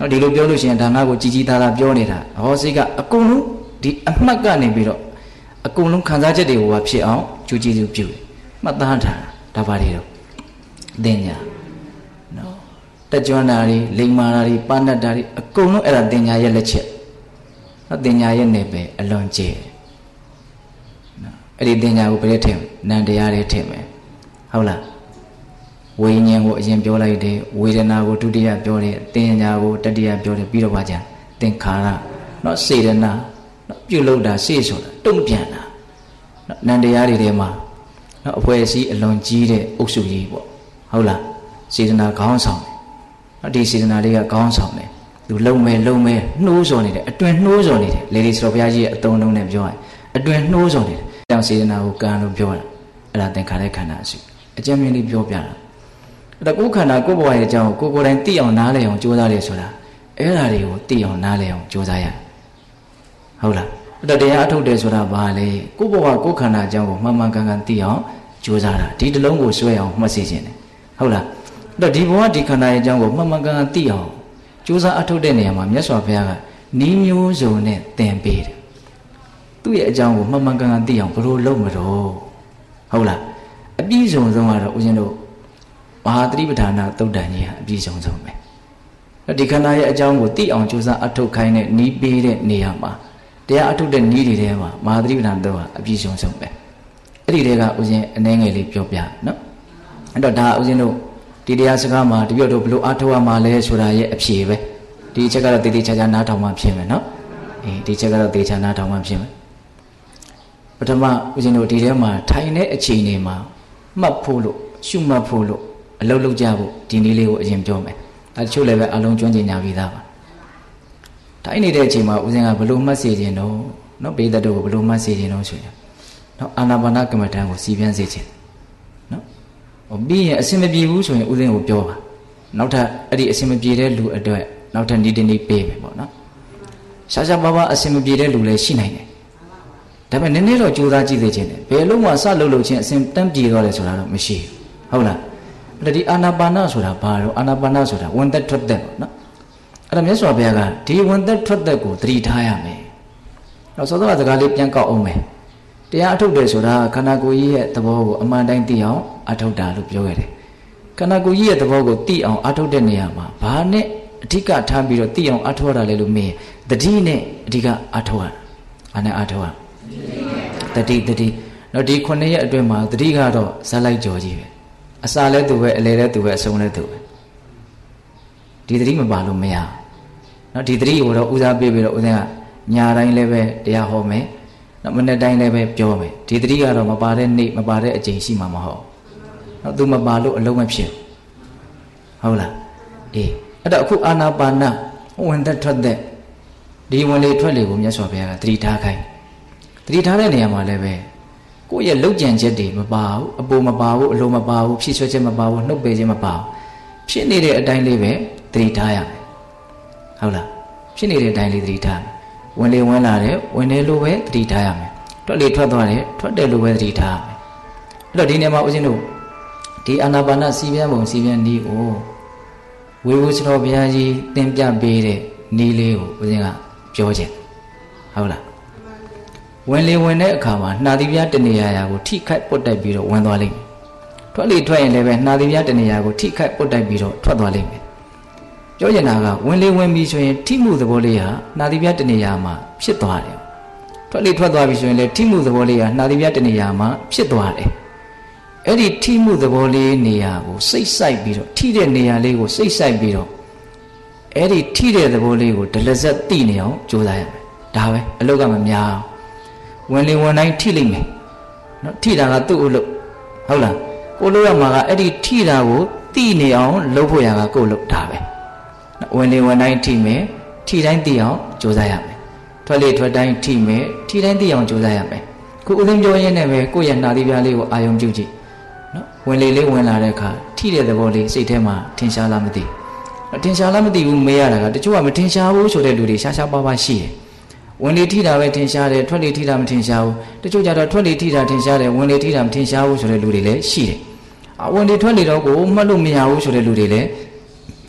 နော်ဒီလိုပြောလို့ရှိရင်ဒါငါ့ကိုကြီးကြီးသားသားပြောနေတာဟောစိတ်ကအကုန်လုံးဒီအမှတ်ကနေပြီးတော့အကုန်လုံးခံစားချက်တွေကိုပါဖြစ်အောင်ကြိုးကြည့်စုပြုတယ်မှတ်သားထားတာဒါပါလေတော့တင်ညာနော်တက်ကြွတာတွေလိမ္မာတာတွေပါဏတ်တာတွေအကုန်လုံးအဲ့ဒါတင်ညာရဲ့လက်ချက်နော်တင်ညာရဲ့နယ်ပယ်အလွန်ကျဲနော်အဲ့ဒီတင်ညာကိုဘယ်ထဲထည့်နံတရားတွေထည့်မယ်ဟုတ်လားဝိညာဉ်ကိုအရင်ပြောလိုက်တယ်ဝေဒနာကိုဒုတိယပြောတယ်တင်ညာကိုတတိယပြောတယ်ပြီးတော့ပါကြသင်္ခါရနော်စေတနာနော်ပြုလုပ်တာစေဆိုတာတုံ့ပြန်တာနော်နံတရားတွေထဲမှာနော်အဖွဲအစည်းအလွန်ကြီးတဲ့အုပ်စုကြီးပေါ့ဟုတ်လားစေတနာခေါင်းဆောင်တယ်နော်ဒီစေတနာလေးကခေါင်းဆောင်တယ်သူလုံမဲ့လုံမဲ့နှိုးစော်နေတယ်အတွင်နှိုးစော်နေတယ်လေဒီစတော်ဘုရားကြီးရဲ့အတုံးလုံးနဲ့ပြောရင်အတွင်နှိုးစော်နေတယ်တောင်စေတနာကိုကံလို့ပြောတာအဲ့ဒါသင်္ခါရခန္ဓာအစုအကျဉ်းမြင့်လေးပြောပြတာအဲ့ဒါကိုယ်ခန္ဓာကိုယ်ဘဝရဲ့အကြောင်းကိုကိုယ်ကိုယ်တိုင်သိအောင်နားလည်အောင်ကြိုးစားတယ်ဆိုတာအဲ့ဒါတွေကိုသိအောင်နားလည်အောင်ကြိုးစားရဟုတ်လားအဲ့တော့တရားအထုတ်တယ်ဆိုတာဘာလဲကိုယ်ဘဝကိုယ်ခန္ဓာအကြောင်းကိုမှန်မှန်ကန်ကန်သိအောင်ကြိုးစားတာဒီတလုံးကိုဆွဲအောင်မှတ်စေခြင်းတယ်ဟုတ်လားအဲ့တော့ဒီဘဝဒီခန္ဓာရဲ့အကြောင်းကိုမှန်မှန်ကန်ကန်သိအောင်ကြိုးစားအထုတ်တဲ့နေရာမှာမြတ်စွာဘုရားကနီးမျိုးစုံနဲ့သင်ပေးတယ်သူ့ရဲ့အကြောင်းကိုမှန်မှန်ကန်ကန်သိအောင်ဘယ်လိုလုပ်မလို့ဟုတ်လားအပြည့်စုံဆုံးကတော့ဦးဇင်းတို့မဟာသတိပဋ္ဌာန်သုတ်တန်ကြီးဟာအပြည့်စုံဆုံးပဲဒီခန္ဓာရဲ့အကြောင်းကိုသိအောင်ကြိုးစားအထုတ်ခိုင်းတဲ့နီးပေးတဲ့နေရာမှာတရားအထုတ်တဲ့နီးတွေထဲမှာမဟာသတိပဋ္ဌာန်သုတ်ဟာအပြည့်စုံဆုံးပဲအဲ့ဒီတဲကဦးဇင်းအနှဲငယ်လေးပြောပြနော်အဲ့တော့ဒါဦးဇင်းတို့ဒီတရားစကားမှာတပြည့်တို့ဘလို့အထုတ်ရမှာလဲဆိုတာရဲ့အဖြေပဲဒီချက်ကတော့တည်တည်ချာချာနားထောင်မှဖြစ်မယ်နော်အေးဒီချက်ကတော့တည်ချာနားထောင်မှဖြစ်မယ်ပထမဦးဇင်းတို့ဒီထဲမှာထိုင်တဲ့အချိန်တွေမှာမှတ်ဖို့လို့ရှုမှတ်ဖို့လို့အလုပ်လုပ်ကြဖို့ဒီနည်းလေးကိုအရင်ပြောမယ်အဲတချို့လည်းပဲအလုံးကျွမ်းကျင်ကြပြီးသားပါထိုင်နေတဲ့အချိန်မှာဦးဇင်းကဘလို့မှတ်စေခြင်းတော့နော်ဘေးသက်တို့ကိုဘလို့မှတ်စေခြင်းတော့ဆိုရင်နော်အာနာပါနကမ္မဋ္ဌာန်းကိုစီးပြန်စေခြင်းနော်ဟိုပြီးရင်အစင်မပြေဘူးဆိုရင်ဦးဇင်းကိုပြောပါနောက်ထပ်အဲ့ဒီအစင်မပြေတဲ့လူအတွက်နောက်ထပ်ဒီတနေ့ပေးမယ်ပေါ့နော်ရှားရှားပါးပါးအစင်မပြေတဲ့လူလည်းရှိနိုင်တယ်ဒါပေမဲ့နည်းနည်းတော့ကြိုးစားကြည့်သေးခြင်းတယ်ဘယ်လုံးမှစလုပ်လို့ချင်းအစင်တန်းပြေတော့လဲဆိုတာတော့မရှိဘူးဟုတ်လားအဲ့ဒီအာနာပါနဆိုတာဘာလို့အာနာပါနဆိုတာဝင်သက်ထွက်သက်ပေါ့နော်အဲ့ဒါမြတ်စွာဘုရားကဒီဝင်သက်ထွက်သက်ကိုသတိထားရမယ်နောက်စောစောကစကားလေးပြန်ကောက်အောင်မယ်တရားအထုတ်တယ်ဆိုတာခန္ဓာကိုယ်ကြီးရဲ့သဘောကိုအမှန်တိုင်းသိအောင်အထုတ်တာလို့ပြောခဲ့တယ်ခန္ဓာကိုယ်ကြီးရဲ့သဘောကိုသိအောင်အထုတ်တဲ့နေရာမှာဘာနဲ့အဓိကထားပြီးတော့သိအောင်အထုတ်ရတာလဲလို့မေးရင်တတိနဲ့အဓိကအထုတ်ရတာဘာနဲ့အထုတ်ရတတိတတိတော့ဒီခုနှစ်ရက်အတွင်းမှာတတိကတော့ဇက်လိုက်ကြော်ကြီးပဲအစာလဲသူပဲအလဲလဲသူပဲအဆုံးလဲသူပဲဒီတတိမပါလို့မရနော်ဒီတတိကိုတော့ဦးစားပေးပြီးတော့ဦးဇင်းကညာတိုင်းလည်းပဲတရားဟောမယ်နော်မနေ့တိုင်းလည်းပဲပြောမယ်ဒီတတိကတော့မပါတဲ့နေ့မပါတဲ့အချိန်ရှိမှာမဟုတ်နော်သူမပါလို့အလုံးမဖြစ်ဟုတ်လားအေးအဲ့တော့အခုအာနာပါနဝင်သက်ထွက်သက်ဒီဝင်လေထွက်လေကိုမြတ်စွာဘုရားကတတိထားခိုင်းတတိထားတဲ့နေရာမှာလည်းပဲကိုယ့်ရဲ့လှုပ်ကြံချက်တွေမပါဘူးအပေါ်မပါဘူးအလိုမပါဘူးဖြည့်ဆွဲချက်မပါဘူးနှုတ်ပယ်ခြင်းမပါဘူးဖြစ်နေတဲ့အတိုင်းလေးပဲသတိထားရမယ်ဟုတ်လားဖြစ်နေတဲ့အတိုင်းလေးသတိထားဝင်လေဝင်လာတယ်ဝင်တယ်လို့ပဲသတိထားရမယ်ထွက်လေထွက်သွားတယ်ထွက်တယ်လို့ပဲသတိထားရမယ်အဲ့တော့ဒီနေရာမှာဦးဇင်းတို့ဒီအာနာပါနစီပြန်ပုံစီပြန်နည်းကိုဝေဝစတော်ဘုရားကြီးသင်ပြပေးတဲ့နည်းလေးကိုဦးဇင်းကပြောခြင်းဟုတ်လားဝင်လေဝင်တဲ့အခါမှာနှာသီးပြားတနေရာရာကိုထိခိုက်ပုတ်တိုက်ပြီးတော့ဝင်သွားလိမ့်မယ်ထွက်လေထွက်ရင်လည်းပဲနှာသီးပြားတနေရာကိုထိခိုက်ပုတ်တိုက်ပြီးတော့ထွက်သွားလိမ့်မယ်ပြောချင်တာကဝင်လေဝင်ပြီဆိုရင်ထိမှုသဘောလေးဟာနှာသီးပြားတနေရာမှာဖြစ်သွားတယ်ထွက်လေထွက်သွားပြီဆိုရင်လည်းထိမှုသဘောလေးဟာနှာသီးပြားတနေရာမှာဖြစ်သွားတယ်အဲ့ဒီထိမှုသဘောလေးနေရာကိုစိတ်ဆိုင်ပြီးတော့ထိတဲ့နေရာလေးကိုစိတ်ဆိုင်ပြီးတော့အဲ့ဒီထိတဲ့သဘောလေးကိုဒလဇက်သိနေအောင်ကြိုးစားရမယ်ဒါပဲအလုတ်ကမများဝင်လေဝင်တိုင်းထိလိမ့်မယ်နော်ထိတာကသူ့အလုပ်ဟုတ်လားကိုလို့ရမှာကအဲ့ဒီထိတာကိုသိနေအောင်လုပ်ဖို့ရတာကိုလုပ်တာပဲဝင်လေဝင်တိုင်းထိမယ်ထိတိုင်းသိအောင်ကြိုးစားရမယ်ထွက်လေထွက်တိုင်းထိမယ်ထိတိုင်းသိအောင်ကြိုးစားရမယ်ခုဦးသိမ်းပြောရင်းနဲ့ပဲကိုယ့်ရဲ့နှာသီးပြားလေးကိုအာယုံပြုကြည့်နော်ဝင်လေလေးဝင်လာတဲ့အခါထိတဲ့သဘောလေးစိတ်ထဲမှာထင်ရှားလားမသိဘူးထင်ရှားလားမသိဘူးမေးရတာကတချို့ကမထင်ရှားဘူးဆိုတဲ့လူတွေရှားရှားပါးပါးရှိတယ်ဝင်လေထိတာပဲထင်ရှားတယ်ထွက်လေထိတာမထင်ရှားဘူးတချို့ကြတော့ထွက်လေထိတာထင်ရှားတယ်ဝင်လေထိတာမထင်ရှားဘူးဆိုတဲ့လူတွေလည်းရှိတယ်အဝင်လေထွက်လေတော့ကိုမှတ်လို့မရဘူးဆိုတဲ့လူတွေလည်း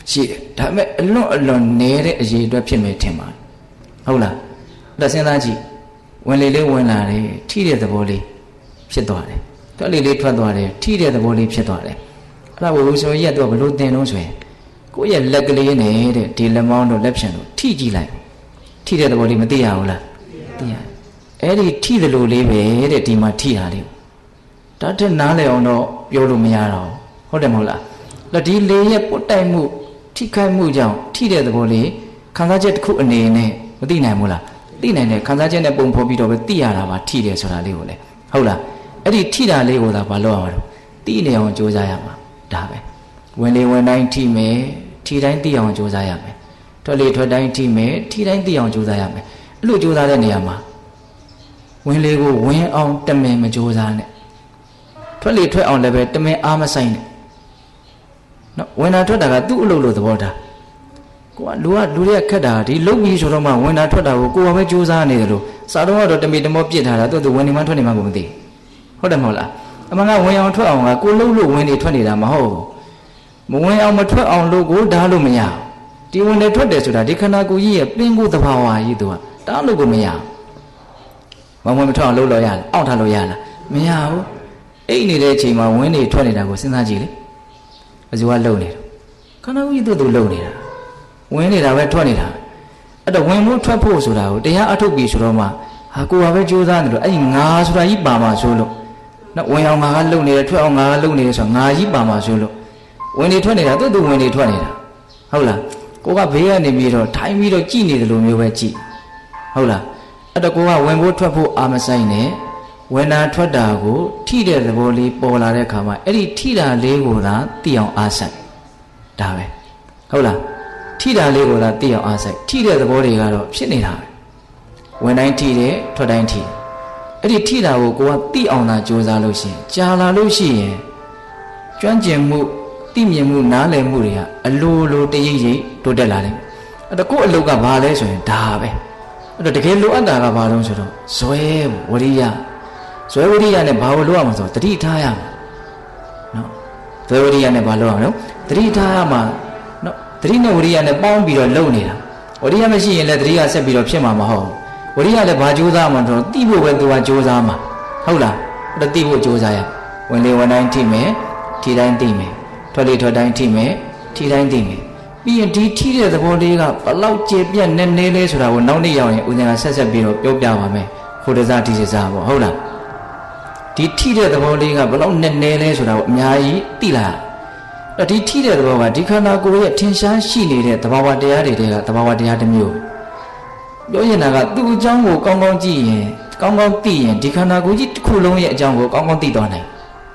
ရှိတယ်ဒါပေမဲ့အလွန်အလွန်နည်းတဲ့အရေးအတွက်ဖြစ်မယ်ထင်ပါတယ်ဟုတ်လားဒါစဉ်းစားကြည့်ဝင်လေလေးဝင်လာတယ်ထိတဲ့သဘောလေးဖြစ်သွားတယ်ထွက်လေလေးထွက်သွားတယ်ထိတဲ့သဘောလေးဖြစ်သွားတယ်အဲ့ဒါကိုဆိုရက်တော့ဘလို့တင်လို့ဆိုရင်ကိုယ့်ရဲ့လက်ကလေးနဲ့တဲ့ဒီလက်မောင်းတို့လက်ဖြံတို့ထိကြည့်လိုက်ထိတဲ့သဘောလေးမသိရဘူးလားသိရတယ်အဲ့ဒီထိတယ်လို့လေးပဲတဲ့ဒီမှာထိတာလေးဒါတက်နားလည်အောင်တော့ပြောလို့မရတော့ဟုတ်တယ်မဟုတ်လားအဲ့ဒီလေးရဲ့ပုတ်တိုက်မှုထိခိုက်မှုကြောင့်ထိတဲ့သဘောလေးခံစားချက်တစ်ခုအနေနဲ့မသိနိုင်ဘူးလားသိနိုင်တယ်ခံစားချက်နဲ့ပုံဖော်ပြီးတော့ပဲသိရတာပါထိတယ်ဆိုတာလေးကိုလေဟုတ်လားအဲ့ဒီထိတာလေးကိုသာဘာလို့ရမှာတော့သိနေအောင်ကြိုးစားရမှာဒါပဲဝင်လေဝင်တိုင်းထိမယ်ထိတိုင်းသိအောင်ကြိုးစားရမယ်ထွက်လေထွက်တိုင်းထိမယ်ထိတိုင်းသိအောင်ကြိုးစားရမယ်အဲ့လိုကြိုးစားတဲ့နေရာမှာဝင်လေကိုဝင်အောင်တမင်မကြိုးစားနဲ့ထွက်လေထွက်အောင်လည်းပဲတမင်အားမဆိုင်နဲ့နော်ဝင်တာထွက်တာကသူ့အလုပ်လို့သဘောထားကိုကလူကလူတွေကခက်တာဒီလုံပြီးဆိုတော့မှဝင်တာထွက်တာကိုကိုကပဲကြိုးစားနေတယ်လို့စာတော့ကတော့တမင်တမောပြစ်ထားတာသူ့သူဝင်နေမှထွက်နေမှကိုမသိဟုတ်တယ်မဟုတ်လားအမှန်ကဝင်အောင်ထွက်အောင်ကကိုလုံလို့ဝင်နေထွက်နေတာမဟုတ်ဘူးမဝင်အောင်မထွက်အောင်လို့ကိုဓာတ်လို့မရဒီဝင်နေထွက်တယ်ဆိုတာဒီခန္ဓာကိုယ်ကြီးရဲ့ပင်ကိုယ်သဘာဝကြီးသူကတားလို့ကိုမရမဝင်မထွက်အောင်လုပ်လို့ရလားအောင့်ထားလို့ရလားမရဘူးအိတ်နေတဲ့အချိန်မှာဝင်နေထွက်နေတာကိုစဉ်းစားကြည့်လေအကျိုးကလုံနေတယ်ခန္ဓာကိုယ်ကြီးသူ့သူလုံနေတာဝင်နေတာပဲထွက်နေတာအဲ့တော့ဝင်ဖို့ထွက်ဖို့ဆိုတာကိုတရားအထုတ်ပြီဆိုတော့မှဟာကိုယ်ကပဲကြိုးစားနေလို့အဲ့ဒီငါဆိုတာကြီးပါမှာဆိုလို့နော်ဝင်အောင်ငါကလုံနေတယ်ထွက်အောင်ငါကလုံနေတယ်ဆိုတော့ငါကြီးပါမှာဆိုလို့ဝင်နေထွက်နေတာသူ့သူဝင်နေထွက်နေတာဟုတ်လားကိုကဘေးကနေပြီးတော့ထိုင်းပြီးတော့ကြည်နေတယ်လို့မျိုးပဲကြည်ဟုတ်လားအဲ့တော့ကိုကဝင်ဖို့ထွက်ဖို့အာမဆိုင်နဲ့ဝင်တာထွက်တာကိုထိတဲ့သဘောလေးပေါ်လာတဲ့အခါမှာအဲ့ဒီထိတာလေးကိုသာသိအောင်အားဆိုင်ဒါပဲဟုတ်လားထိတာလေးကိုသာသိအောင်အားဆိုင်ထိတဲ့သဘောတွေကတော့ဖြစ်နေတာပဲဝင်တိုင်းထိတယ်ထွက်တိုင်းထိအဲ့ဒီထိတာကိုကိုကသိအောင်သာကြိုးစားလို့ရှိရင်ကြာလာလို့ရှိရင်ကျွမ်းကျင်မှုသိမြင်မှုနားလည်မှုတွေကအလိုလိုတရိပ်ရိပ်တိုးတက်လာတယ်အဲ့တော့ကိုယ့်အလုပ်ကဘာလဲဆိုရင်ဒါပဲအဲ့တော့တကယ်လိုအပ်တာကဘာလို့ဆိုတော့ဇွဲဝရိယဇွဲဝရိယနဲ့ဘာလို့လုပ်ရမှာဆိုတော့တတိထားရမှာနော်ဇွဲဝရိယနဲ့ဘာလုပ်ရမလဲတတိထားရမှာနော်တတိနဲ့ဝရိယနဲ့ပေါင်းပြီးတော့လုပ်နေတာဝရိယမရှိရင်လည်းတတိကဆက်ပြီးတော့ဖြစ်မှာမဟုတ်ဝရိယလည်းဘာကြိုးစားမှတော့တိဖို့ပဲသူကကြိုးစားမှာဟုတ်လားအဲ့တော့တိဖို့ကြိုးစားရဝင်လေဝင်တိုင်းထိမယ်ထိတိုင်းသိမယ်ထွက်လေထွက်တိုင်းထိမယ်ထိတိုင်းသိမယ်ပြီးရင်ဒီထိတဲ့သဘောလေးကဘလောက်ကျေပြတ်နေနေလဲဆိုတာကိုနောက်နေ့ရောက်ရင်ဦးဇင်းကဆက်ဆက်ပြီးတော့ပြောပြပါမယ်ခိုတစားဒီစစားပေါ့ဟုတ်လားဒီထိတဲ့သဘောလေးကဘလောက်နေနေလဲဆိုတာကိုအများကြီးသိလာအဲ့ဒီထိတဲ့သဘောကဒီခန္ဓာကိုယ်ရဲ့ထင်ရှားရှိနေတဲ့သဘာဝတရားတွေကသဘာဝတရားတစ်မျိုးပြောရင်ကသူ့အကြောင်းကိုကောင်းကောင်းကြည့်ရင်ကောင်းကောင်းသိရင်ဒီခန္ဓာကိုယ်ကြီးတစ်ခုလုံးရဲ့အကြောင်းကိုကောင်းကောင်းသိသွားနိုင်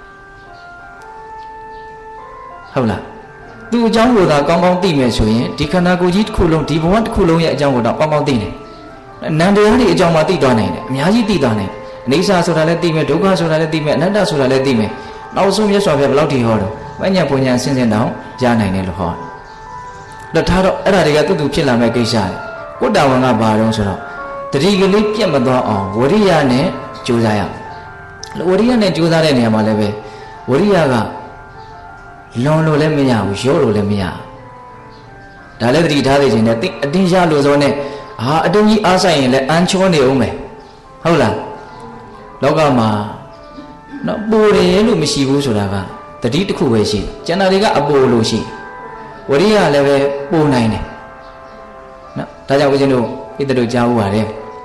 ဟုတ်လားသူ့အကြောင်းကိုသာကောင်းကောင်းသိမယ်ဆိုရင်ဒီခန္ဓာကိုယ်ကြီးတစ်ခုလုံးဒီဘဝတစ်ခုလုံးရဲ့အကြောင်းကိုတော့ကောင်းကောင်းသိတယ်နန္တရားတွေအကြောင်းမှသိသွားနိုင်တယ်အများကြီးသိသွားနိုင်အနိစ္စဆိုတာလည်းသိမယ်ဒုက္ခဆိုတာလည်းသိမယ်အနတ္တဆိုတာလည်းသိမယ်နောက်ဆုံးမြတ်စွာဘုရားဘယ်လောက်ထိဟောတော့မဉ္ဇဉ်ပူညာဆင်းဆင်းတောင်ရနိုင်တယ်လို့ဟောတော့ထားတော့အဲ့ဒါတွေကတူတူဖြစ်လာမဲ့ကိစ္စတွေကိုယ်တာဝန်ကဘာတော့ဆိုတော့တတိကလေးပြတ်မသွားအောင်ဝရိယနဲ့ကြိုးစားရအောင်ဝရိယနဲ့ကြိုးစားတဲ့နေရာမှာလည်းပဲဝရိယကလွန်လို့လည်းမရဘူးရော့လို့လည်းမရဒါလည်းတတိထားသေးခြင်းနဲ့အတင်းရလို့ဆိုနဲ့ဟာအတင်းကြီးအားဆိုင်ရင်လည်းအန်ချောနေအောင်မယ်ဟုတ်လားလောကမှာနော်ပူတယ်လို့မရှိဘူးဆိုတာကတတိတစ်ခုပဲရှိကျန်တာတွေကအပူလို့ရှိဝရိယလည်းပဲပူနိုင်တယ်နော်ဒါကြောင့်ဦးဇင်းတို့ဣတတို့ကြားဦးပါတယ်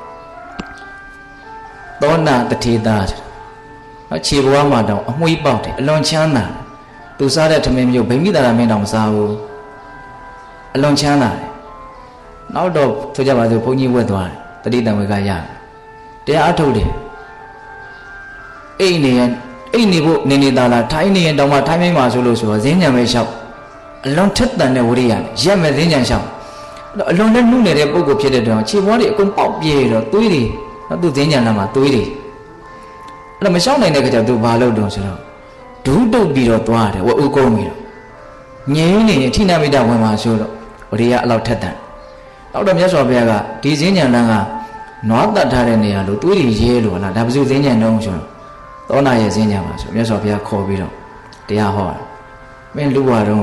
သောနာတထေသာနော်ခြေဘဝမှာတောင်အမွှေးပေါက်တယ်အလွန်ချမ်းသာသူစားတဲ့ထမင်းမျိုးဗိမိတာရမင်းတောင်မစားဘူးအလွန်ချမ်းသာတယ်နောက်တော့ဆိုကြပါစို့ဘုန်းကြီးဝက်သွားတယ်တတိတံဝေကရတယ်တရားအထုတ်တယ်အိတ်နေရင်အိတ်နေဖို့နေနေသားလားထိုင်းနေရင်တောင်မှထိုင်းမိမှာဆိုလို့ဆိုတော့ဈဉ္ဉံပဲလျှောက်အလွန်ထက်တန်တဲ့ဝရိယရက်မဲ့ဈဉ္ဉံလျှောက်အလွန်နဲ့နှုတ်နေတဲ့ပုံကိုဖြစ်တဲ့တောင်ခြေပွားတွေအကုန်ပေါက်ပြေးတော့သွေးတွေနော်သူဈဉ္ဉံလာမှာသွေးတွေအဲ့တော့မလျှောက်နိုင်တဲ့ခါကျသူဘာလုပ်တော့ဆိုတော့ဒူးတုတ်ပြီးတော့သွားတယ်ဝဥကုန်းပြီးတော့ငြိမ်းနေရင်ထိနာမိတာဝင်မှာဆိုတော့ဝရိယအလောက်ထက်တန်တော့တော့မြတ်စွာဘုရားကဒီဈဉ္ဉံလန်းကနွားတတ်ထားတဲ့နေရာလို့သွေးတွေရဲလို့လားဒါဘယ်သူဈဉ္ဉံတုံးဆိုတော့သောနာရဲ့ဈဉ္ဉံပါဆိုမြတ်စွာဘုရားခေါ်ပြီးတော့တရားဟောတာမင်းလူဘွားတုန်းက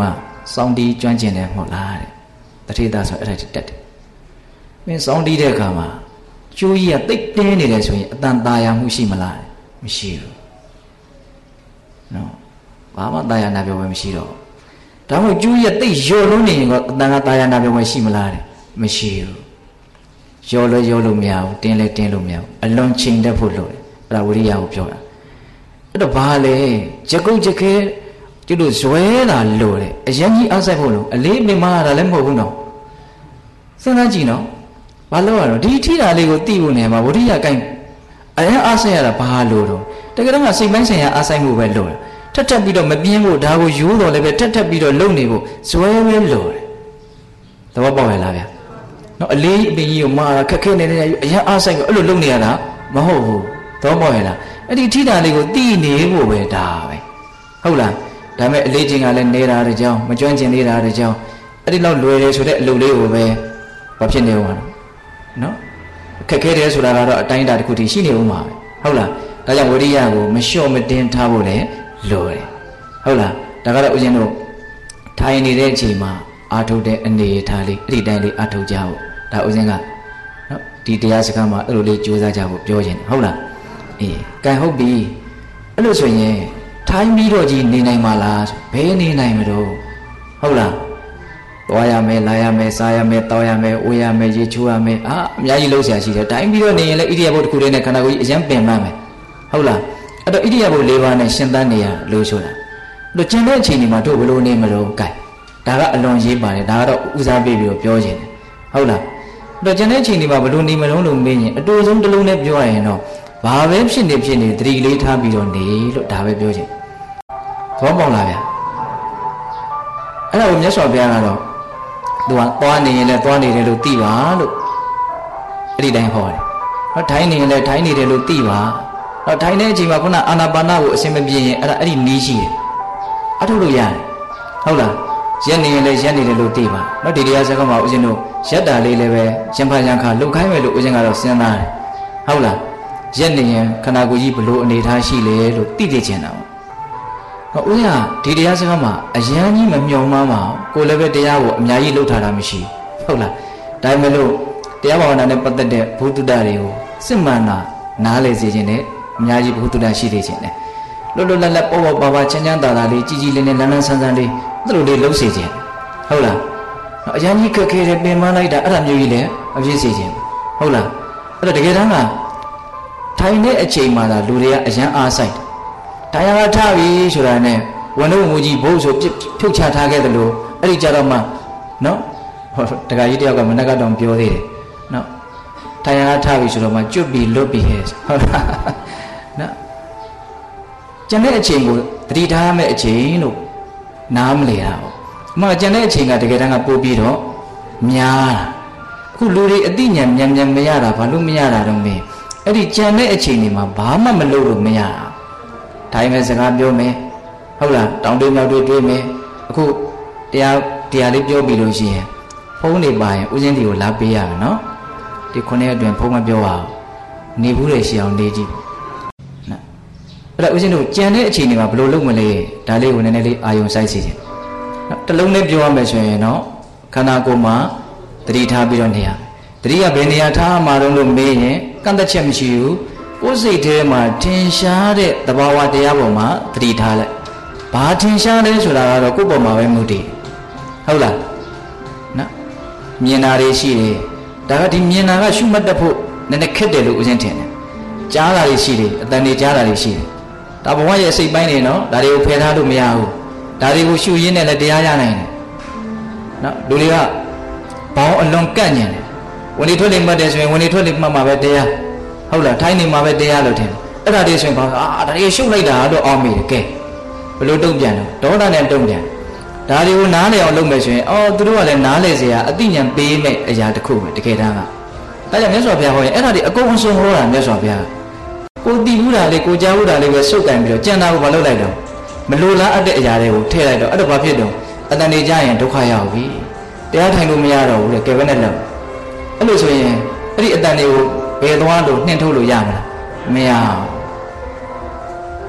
စောင်းတီးကျွမ်းကျင်တယ်မဟုတ်လားတဲ့တထေသားဆိုအဲ့ဒါတက်တယ်မင်းစောင်းတီးတဲ့အခါမှာကျိုးကြီးကတိတ်တင်းနေတယ်ဆိုရင်အတန်ตาရမှုရှိမလားမရှိဘူးနော်ဘာမှตาရနာပြောပဲမရှိတော့ဒါမှမဟုတ်ကျိုးကြီးကတိတ်ရော်လုံးနေရင်ကအတန်ကตาရနာပြောပဲရှိမလားတဲ့မရှိဘူးရော်လို့ရော်လို့မရဘူးတင်းလဲတင်းလို့မရဘူးအလွန်ချိန်တတ်ဖို့လိုတယ်အဲ့ဒါဝိရိယကိုပြောတာအဲ့တော့ဘာလဲကြကုတ်ကြခဲကျတို့ဇွဲတာလို့တယ်အရင်ကြီးအားဆိုင်ဖို့လို့အလေးမြင်မှတာလည်းမဟုတ်ဘူးနော်စဉ်းစားကြည့်နော်ဘာလို့ရတော့ဒီထိတာလေးကိုသိဖို့နေမှာဝိရိယကိုင်းအရင်အားဆိုင်ရတာဘာလို့တော့တကယ်တော့စိတ်ပိုင်းဆိုင်ရာအားဆိုင်မှုပဲလို့ထက်ထက်ပြီးတော့မပြင်းဖို့ဒါကိုယူတော့လည်းပဲထက်ထက်ပြီးတော့လုံနေဖို့ဇွဲပဲလို့တယ်သဘောပေါက်ရလားဗျာနော်အလေးအပင်ကြီးကိုမာခက်ခဲနေနေအရင်အားဆိုင်ကိုအဲ့လိုလုံနေရတာမဟုတ်ဘူးသဘောပေါက်ရလားအဲ့ဒီထိတာလေးကိုသိနေဖို့ပဲဒါပဲဟုတ်လားဒါမဲ့အလေးချင်းကလည်းနေတာတဲ့ကြောင်းမကျွမ်းကျင်နေတာတဲ့ကြောင်းအဲ့ဒီလောက်လွယ်တယ်ဆိုတဲ့အလုပ်လေးကိုပဲဘာဖြစ်နေဦးမှာနော်ခက်ခဲတယ်ဆိုတာကတော့အတိုင်းအတာတစ်ခုတည်းရှိနေဦးမှာပဲဟုတ်လားဒါကြောင့်ဝိရိယကိုမလျှော့မတင်းထားဖို့လည်းလိုတယ်ဟုတ်လားဒါကတော့ဦးဇင်းတို့ထိုင်နေတဲ့အချိန်မှာအာထုတ်တဲ့အနေထားလေးအဲ့ဒီတိုင်းလေးအာထုတ်ကြဖို့ဒါဦးဇင်းကနော်ဒီတရားစကားမှာအဲ့လိုလေးကြိုးစားကြဖို့ပြောခြင်းဟုတ်လားအေးကံဟုတ်ပြီအဲ့လိုဆိုရင်ထိုင်းပြီးတော့ကြီးနေနိုင်မှာလားဘယ်နေနိုင်မလို့ဟုတ်လားသွားရမယ်လာရမယ်စားရမယ်တောက်ရမယ်အိုးရမယ်ရေချိုးရမယ်အာအများကြီးလှုပ်ရှားရှိတယ်တိုင်းပြီးတော့နေရင်လည်းဣရိယာပုတ်တစ်ခုတည်းနဲ့ခန္ဓာကိုယ်ကြီးအရင်ပင်ပန်းမယ်ဟုတ်လားအဲ့တော့ဣရိယာပုတ်၄ပါးနဲ့ရှင်းသန်းနေရလို့ဆိုတာတို့ကျန်တဲ့အချိန်ဒီမှာတို့ဘယ်လိုနေမလို့ကြိုက်ဒါကအလွန်ရေးပါတယ်ဒါကတော့ဦးစားပေးပြီးတော့ပြောခြင်းတယ်ဟုတ်လားအဲ့တော့ကျန်တဲ့အချိန်ဒီမှာဘယ်လိုနေမလို့လို့မေးရင်အတူဆုံးတစ်လုံးနဲ့ပြောရရင်တော့ဘာပဲဖြစ်နေဖြစ်နေသတိလေးထားပြီးတော့နေလို့ဒါပဲပြောခြင်းသဘောပေါက်လားဗျအဲ့ဒါကိုမြတ်စွာဘုရားကတော့သူကသွားနေရင်လည်းသွားနေတယ်လို့သိပါလို့အဲ့ဒီတိုင်းဟောတယ်ဟောထိုင်းနေရင်လည်းထိုင်းနေတယ်လို့သိပါဟောထိုင်းတဲ့အချိန်မှာခုနအာနာပါနကိုအစင်မပြေရင်အဲ့ဒါအဲ့ဒီနီးရှိတယ်အထုတ်လို့ရတယ်ဟုတ်လားရက်နေရင်လည်းရက်နေတယ်လို့သိပါနော်ဒီတရားစကားမှာဦးဇင်းတို့ရက်တာလေးလည်းပဲရှင်ဖာရန်ခါလုံခိုင်းမယ်လို့ဦးဇင်းကတော့စဉ်းစားတယ်ဟုတ်လားရက်နေရင်ခန္ဓာကိုယ်ကြီးဘလို့အနေထားရှိလဲလို့သိသိချင်တာဟောဦးရဒီတရားစကားမှာအရန်ကြီးမမျောမှန်းပါကိုလည်းပဲတရားကိုအများကြီးလှုပ်ထားတာမရှိဟုတ်လားဒါပေမဲ့လို့တရားဘာဝနာနဲ့ပတ်သက်တဲ့ဘုဒ္ဓတာတွေကိုစစ်မှန်တာနားလည်စေခြင်းနဲ့အများကြီးဘုဒ္ဓတာရှိသေးခြင်းနဲ့လွတ်လွတ်လပ်လပ်ပေါ့ပေါ့ပါပါချမ်းချမ်းသာသာလေးကြီးကြီးလေးလေးလန်းလန်းဆန်းဆန်းလေးအဲ့လိုလေးလှုပ်စေခြင်းဟုတ်လားအရန်ကြီးခက်ခဲတယ်ပင်ပန်းလိုက်တာအဲ့ဒါမျိုးကြီးလည်းအဖြစ်စေခြင်းဟုတ်လားအဲ့တော့တကယ်တမ်းကထိုင်တဲ့အချိန်မှာသာလူတွေကအရန်အားဆိုင်တရားကထားပြီဆိုတာနဲ့ဝန်တို့မူကြီးဘိုးဆိုဖြုတ်ချထားခဲ့တယ်လို့အဲ့ဒီကြတော့မှနော်ဟောတခါကြီးတယောက်ကမနက်ကတော့ပြောသေးတယ်နော်တရားကထားပြီဆိုတော့မှကျွတ်ပြီးလွတ်ပြီးဟဲ့ဟုတ်လားနော်ကျန်တဲ့အချိန်ကိုတတိထားမဲ့အချိန်လို့နားမလဲတာပေါ့အမှကျန်တဲ့အချိန်ကတကယ်တမ်းကပို့ပြီးတော့များတာအခုလူတွေအသိဉာဏ်မြန်မြန်မရတာဘာလို့မရတာတော့မင်းအဲ့ဒီကျန်တဲ့အချိန်တွေမှာဘာမှမလုပ်လို့မရတာဒါမှမဟုတ်စကားပြောမယ်ဟုတ်လားတောင်းတမြောက်တွေတွေးမယ်အခုတရားတရားလေးပြောပြီးလို့ရှိရင်ဖုန်းနေပါရင်ဦးဇင်းဒီကိုလာပေးရမယ်နော်ဒီခုနှစ်အတွင်းဖုန်းမပြောပါဘူးနေဘူးလေရှိအောင်နေကြည့်နော်အဲ့ဒါဦးဇင်းတို့ကြံတဲ့အချိန်တွေမှာဘယ်လိုလုပ်မလဲဒါလေးကိုနည်းနည်းလေးအာယုံစိုက်စီခြင်းနော်တစ်လုံးလေးပြောရမယ်ဆိုရင်တော့ခန္ဓာကိုယ်မှာသတိထားပြီးတော့နေရသတိကဘယ်နေရာထားမှာတော့လို့မေးရင်ကန့်သက်ချက်မရှိဘူးကိုယ်စိတ်ထဲမှာထင်ရှားတဲ့သဘာဝတရားပေါ်မှာသတိထားလိုက်ဘာထင်ရှားလဲဆိုတာကတော့ကိုယ့်ပေါ်မှာပဲမူတည်ဟုတ်လားနော်မြင်တာတွေရှိတယ်ဒါကဒီမြင်တာကရှုမှတ်တတ်ဖို့နည်းနည်းခက်တယ်လို့ဦးဇင်းထင်တယ်ကြားတာတွေရှိတယ်အတန်တွေကြားတာတွေရှိတယ်ဒါဘဝရဲ့စိတ်ပိုင်းတွေနော်ဒါတွေကိုဖယ်ထားလို့မရဘူးဒါတွေကိုရှုရင်းနဲ့လည်းတရားရနိုင်တယ်နော်လူတွေကဘောင်းအလွန်ကန့်ညင်တယ်ဝင်နေထွက်နေမှတ်တယ်ဆိုရင်ဝင်နေထွက်နေမှတ်မှာပဲတရားဟုတ်လားထိုင်းနေမှာပဲတရားလို့ထင်တယ်အဲ့ဒါတွေဆိုရင်ဘာအာဒါတွေရှုပ်လိုက်တာတော့အောင်းမိတယ်ကဲဘယ်လိုတုံ့ပြန်လဲဒေါသနဲ့တုံ့ပြန်ဒါတွေကိုနားလည်အောင်လုပ်မယ်ဆိုရင်အော်သူတို့ကလည်းနားလည်စရာအသိဉာဏ်ပေးမဲ့အရာတစ်ခုပဲတကယ်တမ်းကဒါကြောင့်မြတ်စွာဘုရားဟောရင်အဲ့ဒါတွေအကုန်အစုံဟောတာမြတ်စွာဘုရားကိုတည်ဘူးတာလေးကိုကြားဘူးတာလေးပဲစုပ်ကင်ပြီးတော့ကြံတာကိုမလုပ်လိုက်တော့မလိုလားအပ်တဲ့အရာတွေကိုထည့်လိုက်တော့အဲ့ဒါဘာဖြစ်တော့အတန်နေကြရင်ဒုက္ခရောက်ပြီတရားထိုင်လို့မရတော့ဘူးလေကဲဘယ်နဲ့လဲအဲ့လိုဆိုရင်အဲ့ဒီအတန်တွေကိုဘယ်သွားလို့နှင်ထုတ်လို့ရမလားမရဘူး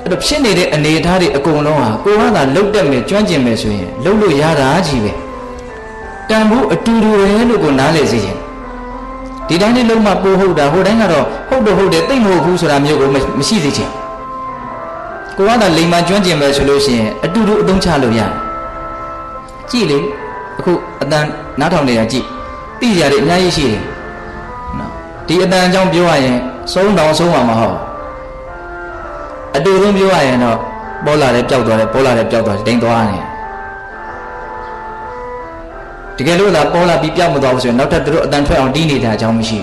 အဲ့တော့ဖြစ်နေတဲ့အနေအထားတွေအကုန်လုံးဟာကိုယ်ကသာလှုပ်တက်မယ်ကျွမ်းကျင်မယ်ဆိုရင်လှုပ်လို့ရတာကြီးပဲတန်ဖို့အတူတူပဲလို့ကိုနားလေစေချင်ဒီတိုင်းလေးလုံးမပို့ဟုတ်တာဟိုတိုင်းကတော့ဟုတ်တော့ဟုတ်တယ်သိမ့်မဟုတ်ဘူးဆိုတာမျိုးကိုမရှိစေချင်ကိုကသာလိမ္မာကျွမ်းကျင်မယ်ဆိုလို့ရှိရင်အတူတူအသုံးချလို့ရတယ်ကြည့်လေအခုအတန်နားထောင်နေတာကြည့်သိကြတယ်အများကြီးရှိတယ်နော်ဒီအတန်အကြောင်းပြောရရင်ဆုံးတောင်ဆုံးမှာမဟုတ်အတူဆုံးပြောရရင်တော့ပေါ်လာတယ်ပျောက်သွားတယ်ပေါ်လာတယ်ပျောက်သွားတယ်တိမ်သွားတယ်တကယ်လို့သာပေါ်လာပြီးပျောက်မသွားဘူးဆိုရင်နောက်ထပ်သူတို့အတန်ထွက်အောင်တီးနေတာအကြောင်းမရှိ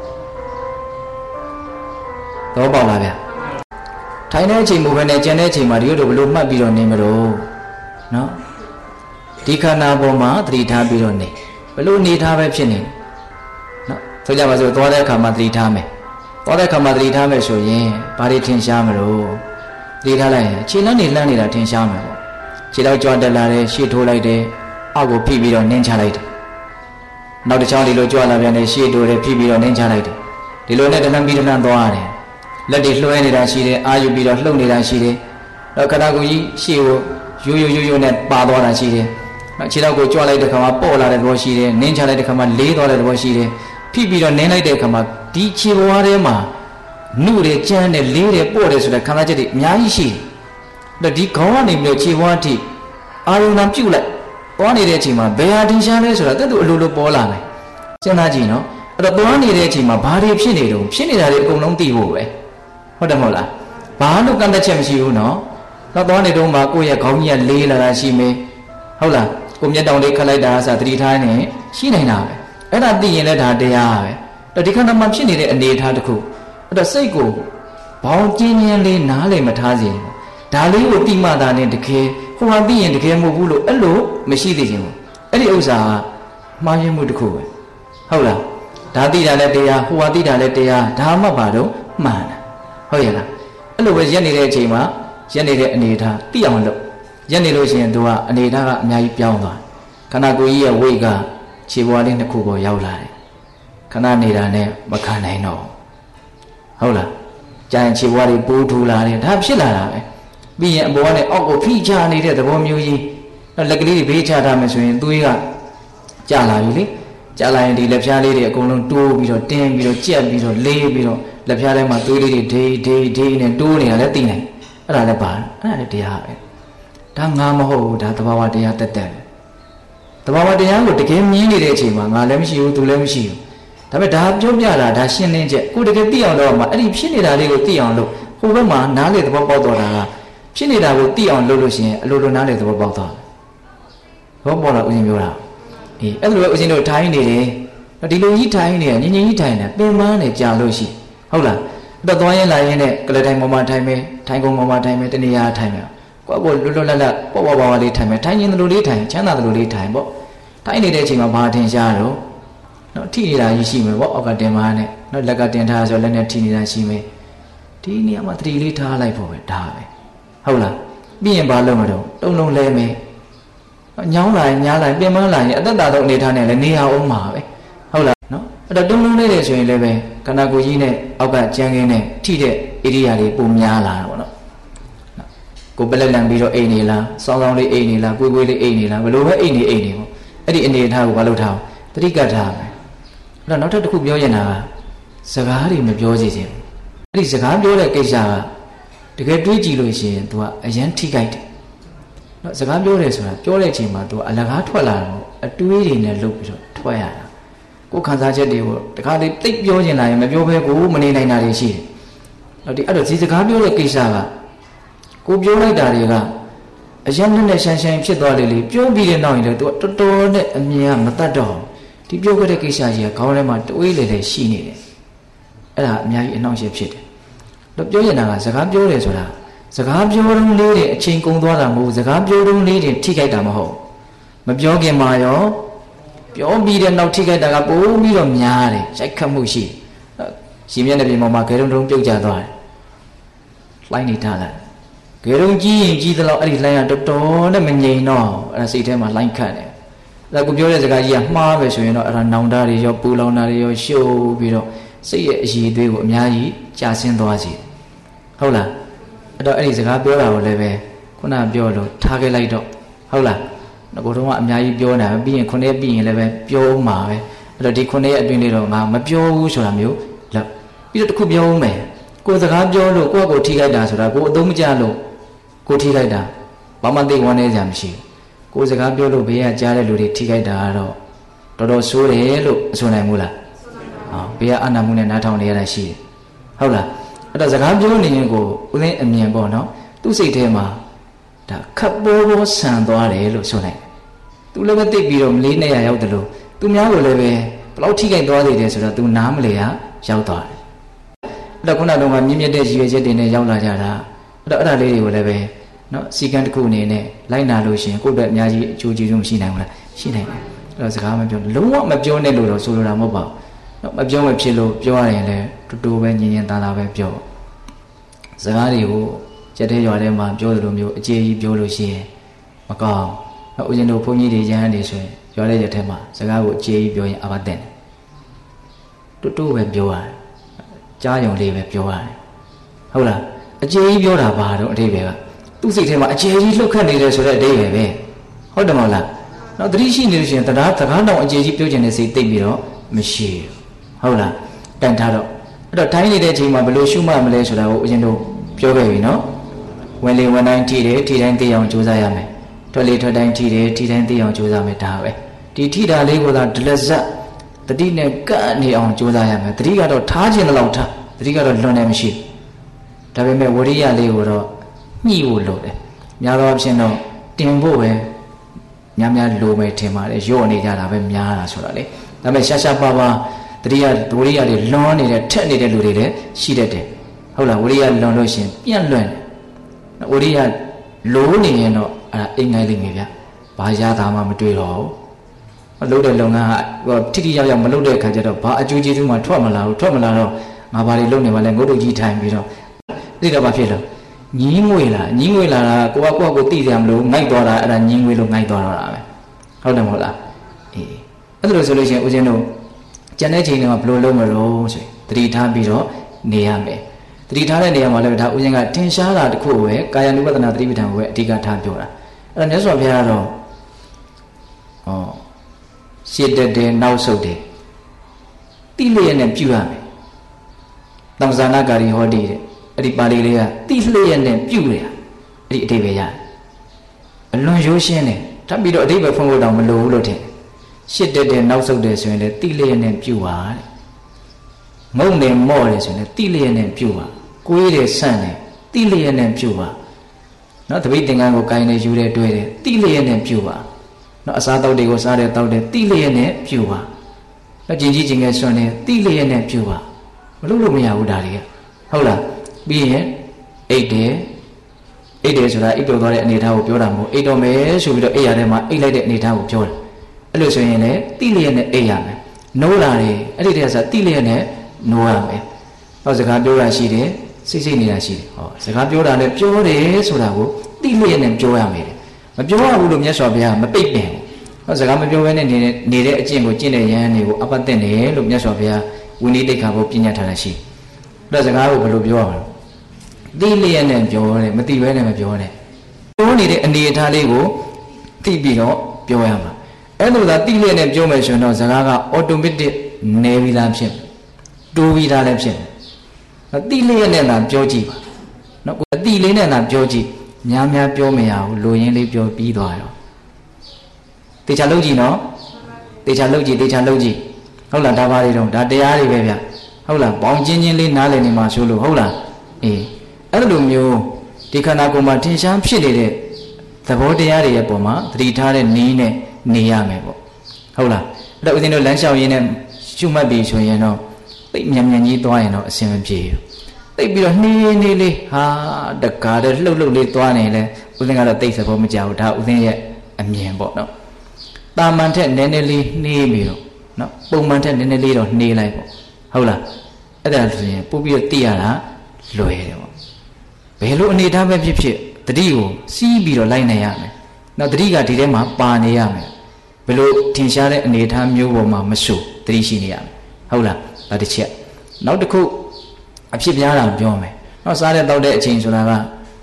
ဘူးတော့ပေါက်လာဗျထိုင်တဲ့အချိန်မို့ပဲနဲ့ကျန်တဲ့အချိန်မှာဒီလိုဘလို့မှတ်ပြီးတော့နေမလို့နော်ဒီခန္ဓာပေါ်မှာသတိထားပြီးတော့နေဘလို့နေထားပဲဖြစ်နေနော်ဆိုကြပါစို့သွားတဲ့အခါမှာသတိထားမယ်သွားတဲ့အခါမှာသတိထားမယ်ဆိုရင်ဘာတွေထင်ရှားမလို့သတိထားလိုက်ရင်ခြေလက်နေလှမ်းနေတာထင်ရှားမယ်ပေါ့ခြေတော့ကြွတက်လာတယ်ရှေ့ထိုးလိုက်တယ်အောက်ကိုဖိပြီးတော့နင်းချလိုက်တယ်နောက်တစ်ချောင်းဒီလိုကြွလာပြန်တယ်ရှေ့တိုးတယ်ဖိပြီးတော့နင်းချလိုက်တယ်ဒီလိုနဲ့တလန်းပြီးတလန်းသွားရတယ်လက်တွေလွှဲနေတာရှိတယ်အာယူပြီးတော့လှုပ်နေတာရှိတယ်တော့ခန္ဓာကိုယ်ကြီးရှေ့ကိုရိုးရိုးရိုးရိုးနဲ့ပါသွားတာရှိတယ်ခြေထောက်ကိုကြွလိုက်တဲ့ခါမှာပေါ့လာတဲ့သဘောရှိတယ်နင်းချလိုက်တဲ့ခါမှာလေးသွားတဲ့သဘောရှိတယ်ဖိပြီးတော့နင်းလိုက်တဲ့ခါမှာဒီခြေဘဝထဲမှာနှုတ်တယ်ကြမ်းတယ်လေးတယ်ပေါ့တယ်ဆိုတဲ့ခန္ဓာချက်တွေအများကြီးရှိတယ်ဒီခေါင်းကနေပြီးတော့ခြေဘဝအထိအာယုံနာပြုတ်လိုက်သွားနေတဲ့အချိန်မှာဘယ်ဟာတင်ရှားလဲဆိုတာတက်သူအလိုလိုပေါ်လာမယ်စဉ်းစားကြည့်နော်အဲ့တော့သွားနေတဲ့အချိန်မှာဘာတွေဖြစ်နေတုံးဖြစ်နေတာတွေအကုန်လုံးသိဖို့ပဲဟုတ်တယ်မဟုတ်လားဘာလို့ကန့်သက်ချက်မရှိဘူးနော်တော့သွားနေတုံးမှာကိုယ့်ရဲ့ခေါင်းကြီးကလေးလာတာရှိမယ်ဟုတ်လားကိုမျက်တောင်လေးခတ်လိုက်တာဆိုသတိထားနေရှိနေတာပဲအဲ့ဒါသိရင်လည်းဒါတရားပဲတော့ဒီခန္ဓာမှာဖြစ်နေတဲ့အနေအထားတစ်ခုအဲ့တော့စိတ်ကိုဘောင်းကျင်းချင်းလေးနားလည်မထားစေဘူးဒါလေးကိုတိမှသာနဲ့တကယ်ဟိုဟာသိရင်တကယ်မဟုတ်ဘူးလို့အဲ့လိုမရှိသေးခြင်းဘူးအဲ့ဒီဥစ္စာကမှားယွင်းမှုတစ်ခုပဲဟုတ်လားဒါသိတာလည်းတရားဟိုဟာသိတာလည်းတရားဒါမှပါတော့မှန်တယ်ဟုတ်ရဲ့လားအဲ့လိုပဲရက်နေတဲ့အချိန်မှာရက်နေတဲ့အနေအထားသိအောင်လုပ်ရက်နေလို့ရှိရင်သူကအနေအထားကအများကြီးပြောင်းသွားခန္ဓာကိုယ်ကြီးရဲ့ဝိတ်ကခြေပွားလေးနှစ်ခုပေါ်ရောက်လာတယ်ခဏနေတာနဲ့မခံနိုင်တော့ဟုတ်လားကြာရင်ခြေပွားလေးပိုးထူလာတယ်ဒါဖြစ်လာတာပဲပြီးရင်အပေါ်ကနေအောက်ကိုဖိချနေတဲ့သဘောမျိုးကြီးလက်ကလေးတွေဘေးချထားမယ်ဆိုရင်သွေးကကျလာပြီလေကျလာရင်ဒီလက်ဖြားလေးတွေအကုန်လုံးတိုးပြီးတော့တင်းပြီးတော့ကြက်ပြီးတော့လေးပြီးတော့လက်ဖြားထဲမှာသွေးလေးတွေဒေးဒေးဒေးနဲ့တိုးနေတာလည်းသိနိုင်အဲ့ဒါလည်းပါအဲ့ဒါလည်းတရားပဲဒါငါမဟုတ်ဘူးဒါသဘာဝတရားတက်တက်သဘာဝတရားကိုတကယ်မြင်နေတဲ့အချိန်မှာငါလည်းမရှိဘူးသူလည်းမရှိဘူးဒါပေမဲ့ဒါပြောပြတာဒါရှင်းလင်းချက်ကိုတကယ်သိအောင်တော့မှအဲ့ဒီဖြစ်နေတာလေးကိုသိအောင်လို့ဟိုဘက်မှာနားလေသဘောပေါက်တော့တာကဖြစ်နေတာကိုသိအောင်လုပ်လို့ရှိရင်အလိုလိုနားလေသဘောပေါက်သွားတယ်ဘောပေါ်လာဦးဇင်းပြောတာအေးအဲ့လိုပဲဦးဇင်းတို့ထိုင်းနေတယ်ဒီလိုကြီးထိုင်းနေရညင်ညင်ကြီးထိုင်းနေပင်မနဲ့ကြာလို့ရှိဟုတ်လားအဲ့တော့သွားရင်လာရင်နဲ့ကလထိုင်ပေါ်မှာထိုင်းမယ်ထိုင်းကုန်းပေါ်မှာထိုင်းမယ်တနေရာထိုင်းမယ်ကိုယ့်ကိုလွတ်လွတ်လပ်လပ်ပေါ့ပေါ့ပါပါလေးထိုင်မယ်ထိုင်ရင်တလူလေးထိုင်ချမ်းသာတလူလေးထိုင်ပေါ့ထိုင်နေတဲ့အချိန်မှာဘာထင်ရှားတော့နော်ထိနေတာကြီးရှိမယ်ပေါ့အောက်ကတင်မာနဲ့နော်လက်ကတင်ထားဆိုလက်နဲ့ထိနေတာရှိမယ်ဒီနေရာမှာသတိလေးထားလိုက်ဖို့ပဲဒါပဲဟုတ်လားပြီးရင်ဘာလုပ်မတော့တုံလုံးလဲမယ်ညောင်းလာရင်ညားလာရင်ပြင်မလာရင်အသက်တာတော့အနေထားနဲ့လည်းနေရအောင်မှာပဲဟုတ်လားနော်အဲ့တော့တုံလုံးလေးတယ်ဆိုရင်လည်းပဲခန္ဓာကိုယ်ကြီးနဲ့အောက်ကကြမ်းကင်းနဲ့ထိတဲ့ဧရိယာတွေပုံများလာတာပေါ့နော်ကိုပလက်လန်ပြီးတော့အိမ်နေလားစောင်းစောင်းလေးအိမ်နေလားကိုယ်ကိုယ်လေးအိမ်နေလားဘယ်လိုပဲအိမ်နေအိမ်နေပေါ့အဲ့ဒီအနေအထားကိုဘာလို့ထားတတိကထားပဲအဲ့တော့နောက်ထပ်တစ်ခုပြောရင်တာစကားတွေမပြောစီခြင်းအဲ့ဒီစကားပြောတဲ့ကိစ္စကတကယ်တွေးကြည့်လို့ရှိရင် तू ကအရန်ထိကြိုက်တယ်နော်စကားပြောတယ်ဆိုတာပြောတဲ့အချိန်မှာ तू အလကားထွက်လာတော့အတွေးတွေနဲ့လုပ်ပြီးတော့ထွက်ရတာကိုယ်ခံစားချက်တွေကိုတခါလေးတိတ်ပြောချင်လာရင်မပြောဘဲကိုမနေနိုင်တာတွေရှိတယ်နော်ဒီအဲ့တော့ဒီစကားပြောတဲ့ကိစ္စကကိုပြောလိုက်တာတွေကအရန်နဲ့နဲ့ရှမ်းရှမ်းဖြစ်သွားလေလေပြောပြီးတဲ့နောက်ရင်လည်း तू တော်တော်နဲ့အမြင်ကမတတ်တော့ဒီပြောခဲ့တဲ့ကိစ္စကြီးကခေါင်းထဲမှာတွေးလေလေရှိနေတယ်အဲ့ဒါအများကြီးအနှောင့်အယှက်ဖြစ်တယ်တော့ပြောရင်ကစကားပြောတယ်ဆိုတာစကားပြောတုံးလေးတွေအချိန်ကုန်သွားတာမဟုတ်စကားပြောတုံးလေးတွေထိခိုက်တာမဟုတ်မပြောခင်မှာရောပြောပြီးတဲ့နောက်ထိခိုက်တာကပိုပြီးတော့များတယ်ရိုက်ခတ်မှုရှိရှင်မျက်နှာပြင်ပေါ်မှာဂေရုံတုံးပြုတ်ကျသွားတယ်လှိုင်းနေထားလိုက်ဂေရုံကြီးရင်ကြီးသလောက်အဲ့ဒီလှိုင်းကတော်တော်နဲ့မငြိမ်တော့အဲ့ဒါစိတ်ထဲမှာလှိုင်းခတ်တယ်အဲ့ဒါကိုပြောတဲ့စကားကြီးကမှားပဲဆိုရင်တော့အဲ့ဒါနောင်တတွေရောပူလောင်တာတွေရောရှိုးပြီးတော့စိတ်ရဲ့အရည်အသွေးကိုအများကြီးကြာဆင်းသွားစေဟုတ်လားအဲ့တော့အဲ့ဒီစကားပြောတာကိုလည်းပဲခုနပြောလို့ထားခဲ့လိုက်တော့ဟုတ်လားငါတို့ကအများကြီးပြောနေတာပြီးရင်ခုနှစ်ပြီးရင်လည်းပဲပြောဦးမှာပဲအဲ့တော့ဒီခုနှစ်ရဲ့အတွင်းလေးတော့ငါမပြောဘူးဆိုတာမျိုးလောက်ပြီးတော့တစ်ခုပြောဦးမယ်ကိုယ်စကားပြောလို့ကိုယ့်ကိုထိခိုက်တာဆိုတာကိုယ်အသုံးမကျလို့ကိုယ်ထိခိုက်တာဘာမှသိဝမ်းနေကြမရှိဘူးကိုယ်စကားပြောလို့ဘေးကကြားတဲ့လူတွေထိခိုက်တာကတော့တော်တော်ဆိုးတယ်လို့အဆိုနိုင်ဘူးလားဟောဘေးကအနာမှုနဲ့နားထောင်နေရတာရှိတယ်ဟုတ်လားအဲ့တော့စကားပြောနေရင်ကိုဦးသိန်းအမြင်ပေါ့နော်သူ့စိတ်ထဲမှာဒါခပ်ပေါ်ပေါ်ဆန်သွားတယ်လို့ဆိုနိုင်တယ်သူလည်းပဲသိပြီးတော့မလေးနဲ့ရရောက်တယ်လို့သူများကိုလည်းပဲဘယ်လောက်ထိခိုက်သွားသေးတယ်ဆိုတော့သူနားမလဲရရောက်သွားတယ်အဲ့တော့ခုနကတော့မြင့်မြတ်တဲ့ရည်ရွယ်ချက်တွေနဲ့ရောက်လာကြတာအဲ့တော့အဲ့ဒါလေးတွေကိုလည်းပဲနော်စီကံတစ်ခုအနေနဲ့လိုက်နာလို့ရှိရင်ကိုယ့်အတွက်အများကြီးအကျိုးကျေးဇူးမရှိနိုင်ဘူးလားရှိနိုင်တယ်အဲ့တော့စကားမပြောလုံးဝမပြောနဲ့လို့တော့ဆိုလိုတာမဟုတ်ပါဘူးနော်မပြောမဖြစ်လို့ပြောရရင်လည်းတူတူပဲညင်ညင်သားသားပဲပြောစကားတွေကိုကြက်တဲ့ရွာထဲမှာပြောသလိုမျိုးအခြေကြီးပြောလို့ရှိရင်မကောင်းနော်ဦးဇင်းတို့ဘုန်းကြီးတွေရဟန်းတွေဆိုရင်ရွာတဲ့ရက်ထဲမှာစကားကိုအခြေကြီးပြောရင်အဘတ်တဲ့တူတူပဲပြောရတယ်ကြားယုံလေးပဲပြောရတယ်ဟုတ်လားအခြေကြီးပြောတာဘာတော့အတိတ်ပဲကသူ့စိတ်ထဲမှာအခြေကြီးလှုပ်ခတ်နေတယ်ဆိုတဲ့အတိတ်ပဲပဲဟုတ်တယ်မဟုတ်လားနော်သတိရှိနေလို့ရှိရင်တရားစကားတောင်အခြေကြီးပြောခြင်းနဲ့စိတ်သိပ်ပြီးတော့မရှိဘူးဟုတ်လားတန်ထားတော့အဲ့တော့တိုင်းနေတဲ့အချိန်မှာဘယ်လိုရှုမှတ်မလဲဆိုတာကိုဦးဇင်းတို့ပြောခဲ့ပြီနော်ဝင်လေဝင်တိုင်းထိတယ်ထိတိုင်းသိအောင်ကြိုးစားရမယ်ထွက်လေထွက်တိုင်းထိတယ်ထိတိုင်းသိအောင်ကြိုးစားမယ်ဒါပဲဒီထိတာလေးကိုသာဒလဇတ်တတိနဲ့ကပ်နေအောင်ကြိုးစားရမယ်တတိကတော့ထားခြင်းလောက်ထားတတိကတော့လွန်နေမရှိဘူးဒါပေမဲ့ဝရိယလေးကိုတော့ညှိဖို့လိုတယ်များသောအားဖြင့်တော့တင်ဖို့ပဲများများလိုမယ်ထင်ပါတယ်ရော့နေကြတာပဲများတာဆိုတာလေဒါပေမဲ့ရှာရှာပါပါတတိယဝရိယတွေလွန်နေတဲ့ထက်နေတဲ့လူတွေလည်းရှိတတ်တယ်ဟုတ်လားဝရိယလွန်လို့ရှင်ပြန့်လွန့်ဝရိယလိုးနေရင်တော့အဲ့ဒါအိမ်ငိုင်းလိမ့်မယ်ဗျဘာရတာမှမတွေ့တော့ဘူးလုပ်တဲ့လုပ်ငန်းကထိထိရောက်ရောက်မလုပ်တဲ့အခါကျတော့ဘာအကျိုးကျေးဇူးမှထွက်မလာဘူးထွက်မလာတော့ငါဘာတွေလုပ်နေမှလဲငုတ်တုတ်ကြီးထိုင်ပြီးတော့သိတော့ဘာဖြစ်လို့ညင်းငွေလာညင်းငွေလာတာကိုကကိုကကိုသိကြမလို့ငိုက်သွားတာအဲ့ဒါညင်းငွေလို့ငိုက်သွားတော့တာပဲဟုတ်တယ်မဟုတ်လားအေးအဲ့ဒါလို့ဆိုလို့ရှိရင်ဦးဇင်းတို့ကျန်တဲ့ချိန်တွေမှာဘယ်လိုလုပ်မလို့ဆိုရင်သတိထားပြီးတော့နေရမယ်သတိထားတဲ့နေရာမှာလည်းဒါဦးဇင်းကထင်ရှားတာတခုပဲကာယ ानु ပဒနာသတိပဋ္ဌာန်ကိုပဲအဓိကထားပြောတာအဲ့ဒါမြတ်စွာဘုရားကတော့ဟောရှစ်တက်တယ်နောက်ဆုတ်တယ်တိလျက်နဲ့ပြုရမယ်သံဃာနာကာရီဟောတိတဲ့အဲ့ဒီပါဠိလေးကတိလျက်နဲ့ပြုတယ်အဲ့ဒီအဓိပ္ပာယ်ရတယ်အလွန်ရိုးရှင်းတယ်ထပ်ပြီးတော့အဓိပ္ပာယ်ဖွင့်ဖို့တောင်မလိုဘူးလို့ထင်ရှစ်တက်တယ်နောက်ဆုတ်တယ်ဆိုရင်လည်းတိလျက်နဲ့ပြုပါတဲ့ငုံတယ်မော့တယ်ဆိုရင်လည်းတိလျက်နဲ့ပြုပါကိုွေးတယ်ဆန့်တယ်တိလျက်နဲ့ပြုပါနော်တပိတ်သင်္ကန်းကိုကိုင်းနေယူတယ်တွေ့တယ်တိလျက်နဲ့ပြုပါနော်အစားတောက်တွေကိုစားတယ်တောက်တယ်တိလျက်နဲ့ပြုပါနော်ကျင်ကြီးကျင်ငယ်ဆွမ်းတယ်တိလျက်နဲ့ပြုပါမလုပ်လို့မရဘူးဒါတွေကဟုတ်လားပြီးရင်အိတ်တယ်အိတ်တယ်ဆိုတာအိတ်တော်သွားတဲ့အနေအထားကိုပြောတာမဟုတ်အိတ်တော်မယ်ဆိုပြီးတော့အိတ်ရထဲမှာအိတ်လိုက်တဲ့အနေအထားကိုပြောတာအဲ့လိုဆိုရင်လည်းတိလျက်နဲ့အိတ်ရမယ်နိုးလာတယ်အဲ့ဒီတည်းကဆိုတိလျက်နဲ့နိုးရမယ်ဟောစကားပြောတာရှိတယ်စိတ်စိတ်နေတာရှိတယ်ဟောစကားပြောတာလည်းပြောတယ်ဆိုတာကိုတိလျက်နဲ့ပြောရမယ်မပြောရဘူးလို့မြတ်စွာဘုရားမပိတ်ပင်ဘူးဟောစကားမပြောဘဲနဲ့နေတဲ့နေတဲ့အကျင့်ကိုကျင့်တဲ့ယဟန်တွေကိုအပတ်သက်တယ်လို့မြတ်စွာဘုရားဝိနည်းတိတ်ခါဘုပညာထားတာရှိအဲ့ဒါစကားကိုဘယ်လိုပြောရမလဲတိလျက်နဲ့ပြောတယ်မတိဘဲနဲ့မပြောနဲ့ပြောနေတဲ့အနေအထားလေးကိုသိပြီးတော့ပြောရမှာအဲ့လိုသာတိလျက်နဲ့ပြောမယ်ဆိုရင်တော့စကားက automatic နေပြီးသားဖြစ်တိုးပြီးသားလည်းဖြစ်တယ်တိလျက်နဲ့သာပြောကြည့်ပါနော်အတိလေးနဲ့သာပြောကြည့်များများပြောမရဘူးလိုရင်းလေးပြောပြီးသွားရောတေချာလုပ်ကြည့်နော်တေချာလုပ်ကြည့်တေချာလုပ်ကြည့်ဟုတ်လားဒါပါလေတော့ဒါတရားတွေပဲဗျဟုတ်လားပေါင်းချင်းချင်းလေးနားလည်နေမှာဆိုလို့ဟုတ်လားအေးအဲ့လိုမျိုးဒီခန္ဓာကိုယ်မှာထင်ရှားဖြစ်နေတဲ့သဘောတရားတွေရဲ့ပုံမှာသတိထားတဲ့နည်းနဲ့နေရမယ်ပေါ့ဟုတ်လားအဲ့တော့ဦးဇင်းတို့လမ်းလျှောက်ရင်းနဲ့ရှုမှတ်ပြီးဆိုရင်တော့သိမြန်မြန်ကြီးသွားရင်တော့အဆင်မပြေဘူးသိပြီးတော့နှီးနှီးလေးဟာတကားတဲ့လှုပ်လှုပ်လေးသွားနေလဲဦးဇင်းကတော့သိသဘောမကြဘူးဒါဦးဇင်းရဲ့အမြင်ပေါ့နော်တာမန်ထက်နည်းနည်းလေးနှီးပြီးတော့နော်ပုံမှန်ထက်နည်းနည်းလေးတော့နှီးလိုက်ပေါ့ဟုတ်လားအဲ့ဒါဆိုရင်ပို့ပြီးတော့သိရတာလွယ်တယ်ပေါ့ဘယ်လိုအနေထားပဲဖြစ်ဖြစ်တတိကိုစီးပြီးတော့လိုက်နိုင်ရမယ်နောက်တတိကဒီထဲမှာပါနေရမယ်ဘယ်လိုထင်ရှားတဲ့အနေထားမျိုးပေါ်မှာမဆိုတတိရှိနေရမယ်ဟုတ်လားဒါတစ်ချက်နောက်တစ်ခုအဖြစ်များတာပြောမယ်နောက်စားတဲ့တောက်တဲ့အချိန်ဆိုတာက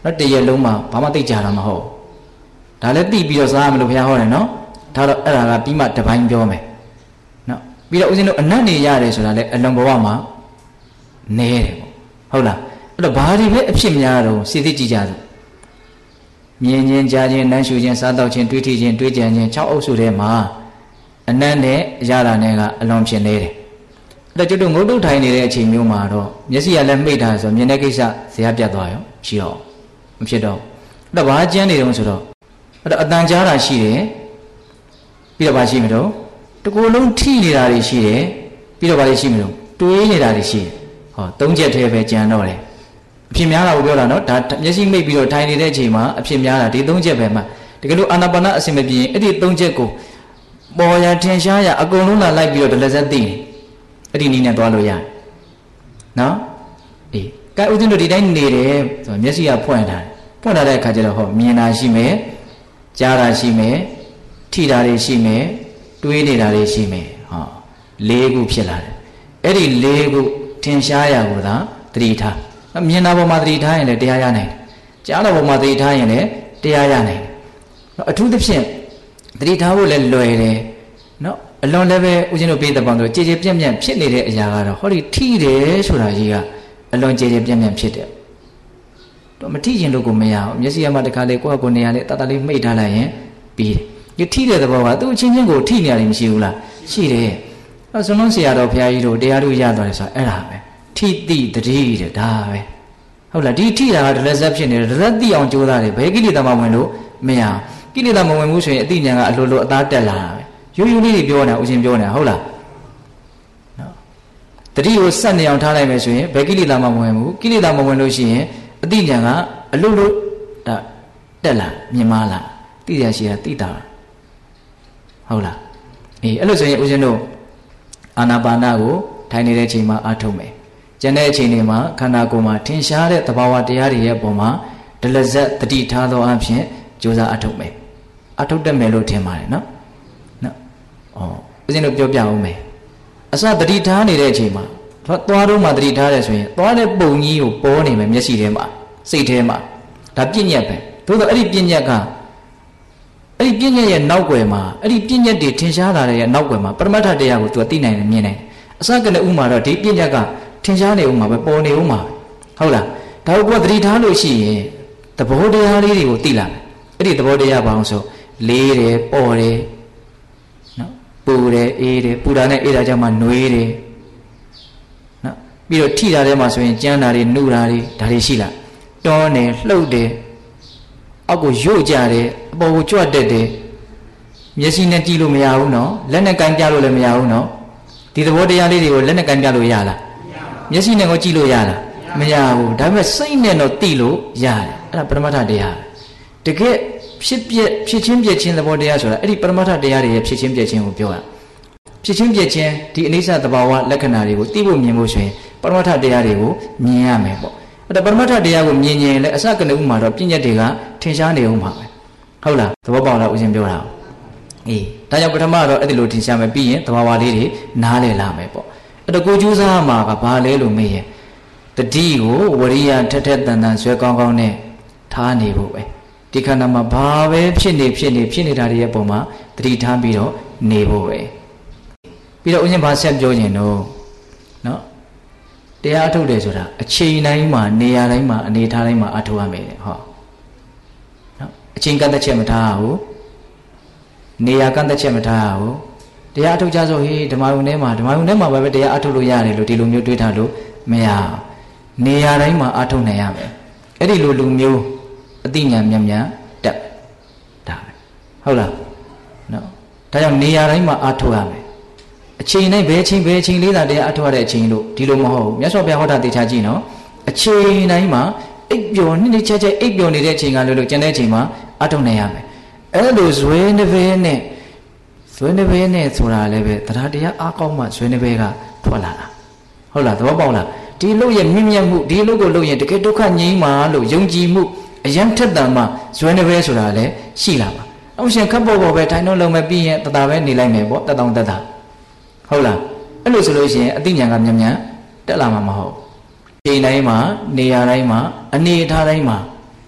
နော်တရက်လုံးမှာဘာမှသိကြတာမဟုတ်ဒါလည်းသိပြီးတော့စားရမလို့ဘုရားဟောတယ်နော်ဒါတော့အဲ့ဒါကပြီးမှတပိုင်းပြောမယ်နော်ပြီးတော့ဦးဇင်းတို့အနတ်နေရတယ်ဆိုတာလည်းအလွန်ဘဝမှာနဲတယ်ပေါ့ဟုတ်လားအဲ့တော့ဘာတွေပဲအဖြစ်များတော့စိတ်သိကြည့်ကြစို့မြင်ချင်းကြားချင်းနမ်းရှူချင်းစားတော့ချင်းတွေးထချင်းတွေးကြံချင်း၆အုပ်စုထဲမှာအနတ်နဲ့ရတာနဲ့ကအလွန်ဖြစ်နေတယ်အဲ့တော့ကျွတ်တို့ငုတ်တုတ်ထိုင်နေတဲ့အချိန်မျိုးမှာတော့မျက်စိကလည်းမှိတ်တာဆိုမြင်တဲ့ကိစ္စဇေယျပြတ်သွားရောရှိတော့မဖြစ်တော့အဲ့တော့ဘာကျန်းနေတုံးဆိုတော့အဲ့တော့အတန်ကြားတာရှိတယ်ပြီးတော့ဘာရှိမလို့တကူလုံးထိနေတာတွေရှိတယ်ပြီးတော့ဘာတွေရှိမလို့တွေးနေတာတွေရှိတယ်ဟောသုံးချက်တည်းပဲကြံတော့တယ်အဖြစ်များတာကိုပြောတာနော်ဒါမျက်စိမိတ်ပြီးတော့ထိုင်နေတဲ့အချိန်မှာအဖြစ်များတာဒီသုံးချက်ပဲမှာတကယ်လို့အာနာပါနအစင်မပြေရင်အဲ့ဒီသုံးချက်ကိုပေါ်ရထင်ရှားရအကုန်လုံးလာလိုက်ပြီးတော့ဒလဇက်သိတယ်အဲ့ဒီနည်းနဲ့သွားလို့ရတယ်နော်အေးကဲဥစဉ်တို့ဒီတိုင်းနေတယ်ဆိုတော့မျက်စိကဖွင့်ထားတယ်ဖွင့်ထားတဲ့အခါကျတော့ဟောမြင်တာရှိမယ်ကြားတာရှိမယ်ထိတာတွေရှိမယ်တွေးနေတာတွေရှိမယ်ဟောလေးခုဖြစ်လာတယ်အဲ့ဒီလေးခုထင်ရှားရကိုသာသတိထားမြင်တာပေါ်မှာသတိထားရင်လည်းတရားရနိုင်တယ်ကြားတာပေါ်မှာသတိထားရင်လည်းတရားရနိုင်တယ်အထူးသဖြင့်သတိထားဖို့လည်းလွယ်တယ်နော်အလွန်လည်းပဲဦးဇင်းတို့ပြေးတဲ့ပေါင်းဆိုကြည်ကြည်ပြန့်ပြန့်ဖြစ်နေတဲ့အရာကတော့ဟောဒီထိတယ်ဆိုတာကြီးကအလွန်ကြည်ကြည်ပြန့်ပြန့်ဖြစ်တယ်တော့မထိရင်လို့ကိုမရအောင်မျက်စိရမှတခါလေကိုယ့်အကိုနေရာလေးတတလေးမှိတ်ထားလိုက်ရင်ပြီးတယ်ဒီထိတဲ့သဘောကသူ့အချင်းချင်းကိုထိနေရတယ်မရှိဘူးလားရှိတယ်အဲဆိုတော့ဆရာတော်ဘုရားကြီးတို့တရားတို့ရသွားတယ်ဆိုတာအဲ့ဒါပဲထိတိတတိတဲ့ဒါပဲဟုတ်လားဒီထိတာကဒလဇက်ဖြစ်နေတယ်ဒလဇက်သိအောင်ကြိုးစားတယ်ဘယ်ကိလေသာမှဝင်လို့မရအောင်ကိလေသာမဝင်ဘူးဆိုရင်အတိညာကအလိုလိုအသားတက်လာတာပဲရိုးရိုးလေးတွေပြောနေတာဦးရှင်ပြောနေတာဟုတ်လားနော်တတိကိုစက်နေအောင်ထားလိုက်မယ်ဆိုရင်ဘယ်ကိလေသာမှမဝင်ဘူးကိလေသာမဝင်လို့ရှိရင်အတိညာကအလိုလိုဒါတက်လာမြင်မလားသိရရှိတာသိတာဟုတ်လားအေးအဲ့လိုဆိုရင်ဦးရှင်တို့အာနာပါနကိုထိုင်နေတဲ့အချိန်မှာအားထုတ်မယ်ကျန်တဲ့အချိန်တွေမှာခန္ဓာကိုယ်မှာထင်ရှားတဲ့သဘာဝတရားတွေရဲ့အပေါ်မှာဒလဇက်တတိထားသောအဖြစ်ကြိုးစားအထုတ်မယ်အထုတ်တတ်မယ်လို့ထင်ပါတယ်နော်နော်ဩဦးဇင်းတို့ပြောပြအောင်မယ်အစတတိထားနေတဲ့အချိန်မှာသွားတော့မှတတိထားတယ်ဆိုရင်သွားတဲ့ပုံကြီးကိုပေါ်နေမယ်မျက်စိထဲမှာစိတ်ထဲမှာဒါပြည့်ညက်ပဲသို့တော့အဲ့ဒီပြည့်ညက်ကအဲ့ဒီပြည့်ညက်ရဲ့နောက်ွယ်မှာအဲ့ဒီပြည့်ညက်တွေထင်ရှားလာတဲ့ရဲ့နောက်ွယ်မှာပရမတ္ထတရားကိုသူကသိနိုင်တယ်မြင်နိုင်တယ်အစကလည်းဥမှာတော့ဒီပြည့်ညက်ကထင်ရှားနေဦးမှာပဲပေါ်နေဦးမှာဟုတ်လားဒါကိုကသတိထားလို့ရှိရင်သဘောတရားလေးတွေကိုသိလာတယ်အဲ့ဒီသဘောတရားဘာအောင်ဆိုလေးတယ်ပေါ်တယ်နော်ပူတယ်အေးတယ်ပူတာနဲ့အေးတာကြောင့်မှနှွေးတယ်နော်ပြီးတော့ထိတာထဲမှာဆိုရင်ကြမ်းတာတွေနှုတာတွေဒါတွေရှိလာတွန်းတယ်လှုပ်တယ်အောက်ကိုရွတ်ကြတယ်အပေါ်ကိုကြွတ်တက်တယ်မျက်စိနဲ့ကြည့်လို့မရဘူးနော်လက်နဲ့ကန်ပြလို့လည်းမရဘူးနော်ဒီသဘောတရားလေးတွေကိုလက်နဲ့ကန်ပြလို့ရလားမျက်စိနဲ့ကိုကြည့်လို့ရလားမရဘူးဒါပေမဲ့စိတ်နဲ့တော့သိလို့ရတယ်အဲ့ဒါပရမတ္ထတရားတကယ်ဖြစ်ပြဖြစ်ချင်းပြချင်းသဘောတရားဆိုတာအဲ့ဒီပရမတ္ထတရားတွေရဲ့ဖြစ်ချင်းပြချင်းကိုပြောတာဖြစ်ချင်းပြချင်းဒီအနိစ္စသဘာဝလက္ခဏာတွေကိုသိဖို့မြင်ဖို့ဆိုရင်ပရမတ္ထတရားတွေကိုမြင်ရမယ်ပေါ့အဲ့ဒါပရမတ္ထတရားကိုမြင်ရင်လည်းအစကနဦးမှာတော့ပြည့်ညက်တွေကထင်ရှားနေအောင်ပါပဲဟုတ်လားသဘောပေါက်လားဦးရှင်ပြောတာအေးဒါကြောင့်ပထမတော့အဲ့ဒီလိုထင်ရှားမယ်ပြီးရင်သဘာဝလေးတွေနားလည်လာမယ်ပေါ့အဲ့တော့ကိုကျိုးစားမှာကဘာလဲလို့မေးရင်တတိကိုဝရိယထက်ထက်တန်တန်ဆွဲကောင်းကောင်းနဲ့ထားနေဖို့ပဲဒီခန္ဓာမှာဘာပဲဖြစ်နေဖြစ်နေဖြစ်နေတာတွေရဲ့ပုံမှာတတိထားပြီးတော့နေဖို့ပဲပြီးတော့ဦးရှင်ဘာဆက်ပြောရင်တော့နော်တရားအထုတ်တယ်ဆိုတာအချိန်တိုင်းမှာနေရာတိုင်းမှာအနေထားတိုင်းမှာအထုတ်ရမယ်ဟောနော်အချိန်ကန့်သက်ချက်မထားဘူးနေရာကန့်သက်ချက်မထားဘူးတရားအထုတ်ကြဆိုဟေးဓမ္မယုံထဲမှာဓမ္မယုံထဲမှာပဲတရားအထုတ်လို့ရတယ်လို့ဒီလိုမျိုးတွေးထားလို့မရနေရာတိုင်းမှာအထုတ်နိုင်ရမယ်အဲ့ဒီလိုလူမျိုးအသိဉာဏ်မြတ်မြတ်တက်ဒါပဲဟုတ်လားနော်ဒါကြောင့်နေရာတိုင်းမှာအထုတ်ရမယ်အချိန်တိုင်းဘယ်အချိန်ဘယ်အချိန်လေးသာတရားအထုတ်ရတဲ့အချိန်လို့ဒီလိုမဟုတ်ဘူးမြတ်စွာဘုရားဟောတာသိချာကြည့်နော်အချိန်တိုင်းမှာအိပ်ပျော်နှစ်နှစ်ချက်ချက်အိပ်ပျော်နေတဲ့အချိန်ကလို့လို့ကျန်တဲ့အချိန်မှာအထုတ်နိုင်ရမယ်အဲ့လိုဇွဲနှပဲနဲ့ဇွဲနှပဲနဲ့ဆိုတာလည်းပဲတရားတရားအားကောင်းမှဇွဲနှပဲကထွက်လာတာဟုတ်လားသဘောပေါက်လားဒီလို့ရဲ့မြင့်မြတ်မှုဒီလို့ကိုလို့ရင်တကယ်ဒုက္ခငြိမ်းမှာလို့ယုံကြည်မှုအယံထက်တန်မှဇွဲနှပဲဆိုတာလည်းရှိလာပါအောင်ရှင်ခပ်ပေါ်ပေါ်ပဲထိုင်တော့လုံးမပြီးရင်တတာပဲနေလိုက်မယ်ပေါ့တတောင်တတာဟုတ်လားအဲ့လိုဆိုလို့ရှိရင်အသိဉာဏ်ကမြန်မြန်တက်လာမှာမဟုတ်ချိန်တိုင်းမှာနေရာတိုင်းမှာအနေအထားတိုင်းမှာ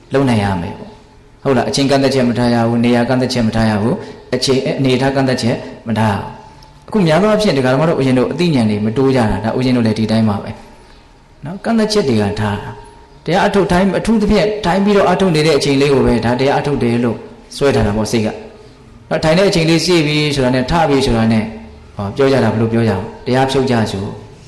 လုံနိုင်ရမယ်ပေါ့ဟုတ်လားအချိန်ကန့်သက်ချက်မထားရဘူးနေရာကန့်သက်ချက်မထားရဘူးအချိန်အနေထားကန့်သက်ချက်မထားအခုများသောအားဖြင့်ဒီကရမတို့ဦးဇင်းတို့အသိဉာဏ်တွေမတိုးကြတာဒါဦးဇင်းတို့လည်းဒီတိုင်းပါပဲနော်ကန့်သက်ချက်တွေကထားတာတရားအထုတ်တိုင်းအထူးသဖြင့်တိုင်းပြီးတော့အထုတ်နေတဲ့အချိန်လေးကိုပဲဒါတရားအထုတ်တယ်လို့စွဲထားတာပေါ့စိတ်ကနော်ထိုင်တဲ့အချိန်လေးစီးပြီးဆိုတာနဲ့ထပြီးဆိုတာနဲ့ဟောပြောကြတာဘယ်လိုပြောကြအောင်တရားဖြုတ်ကြဆို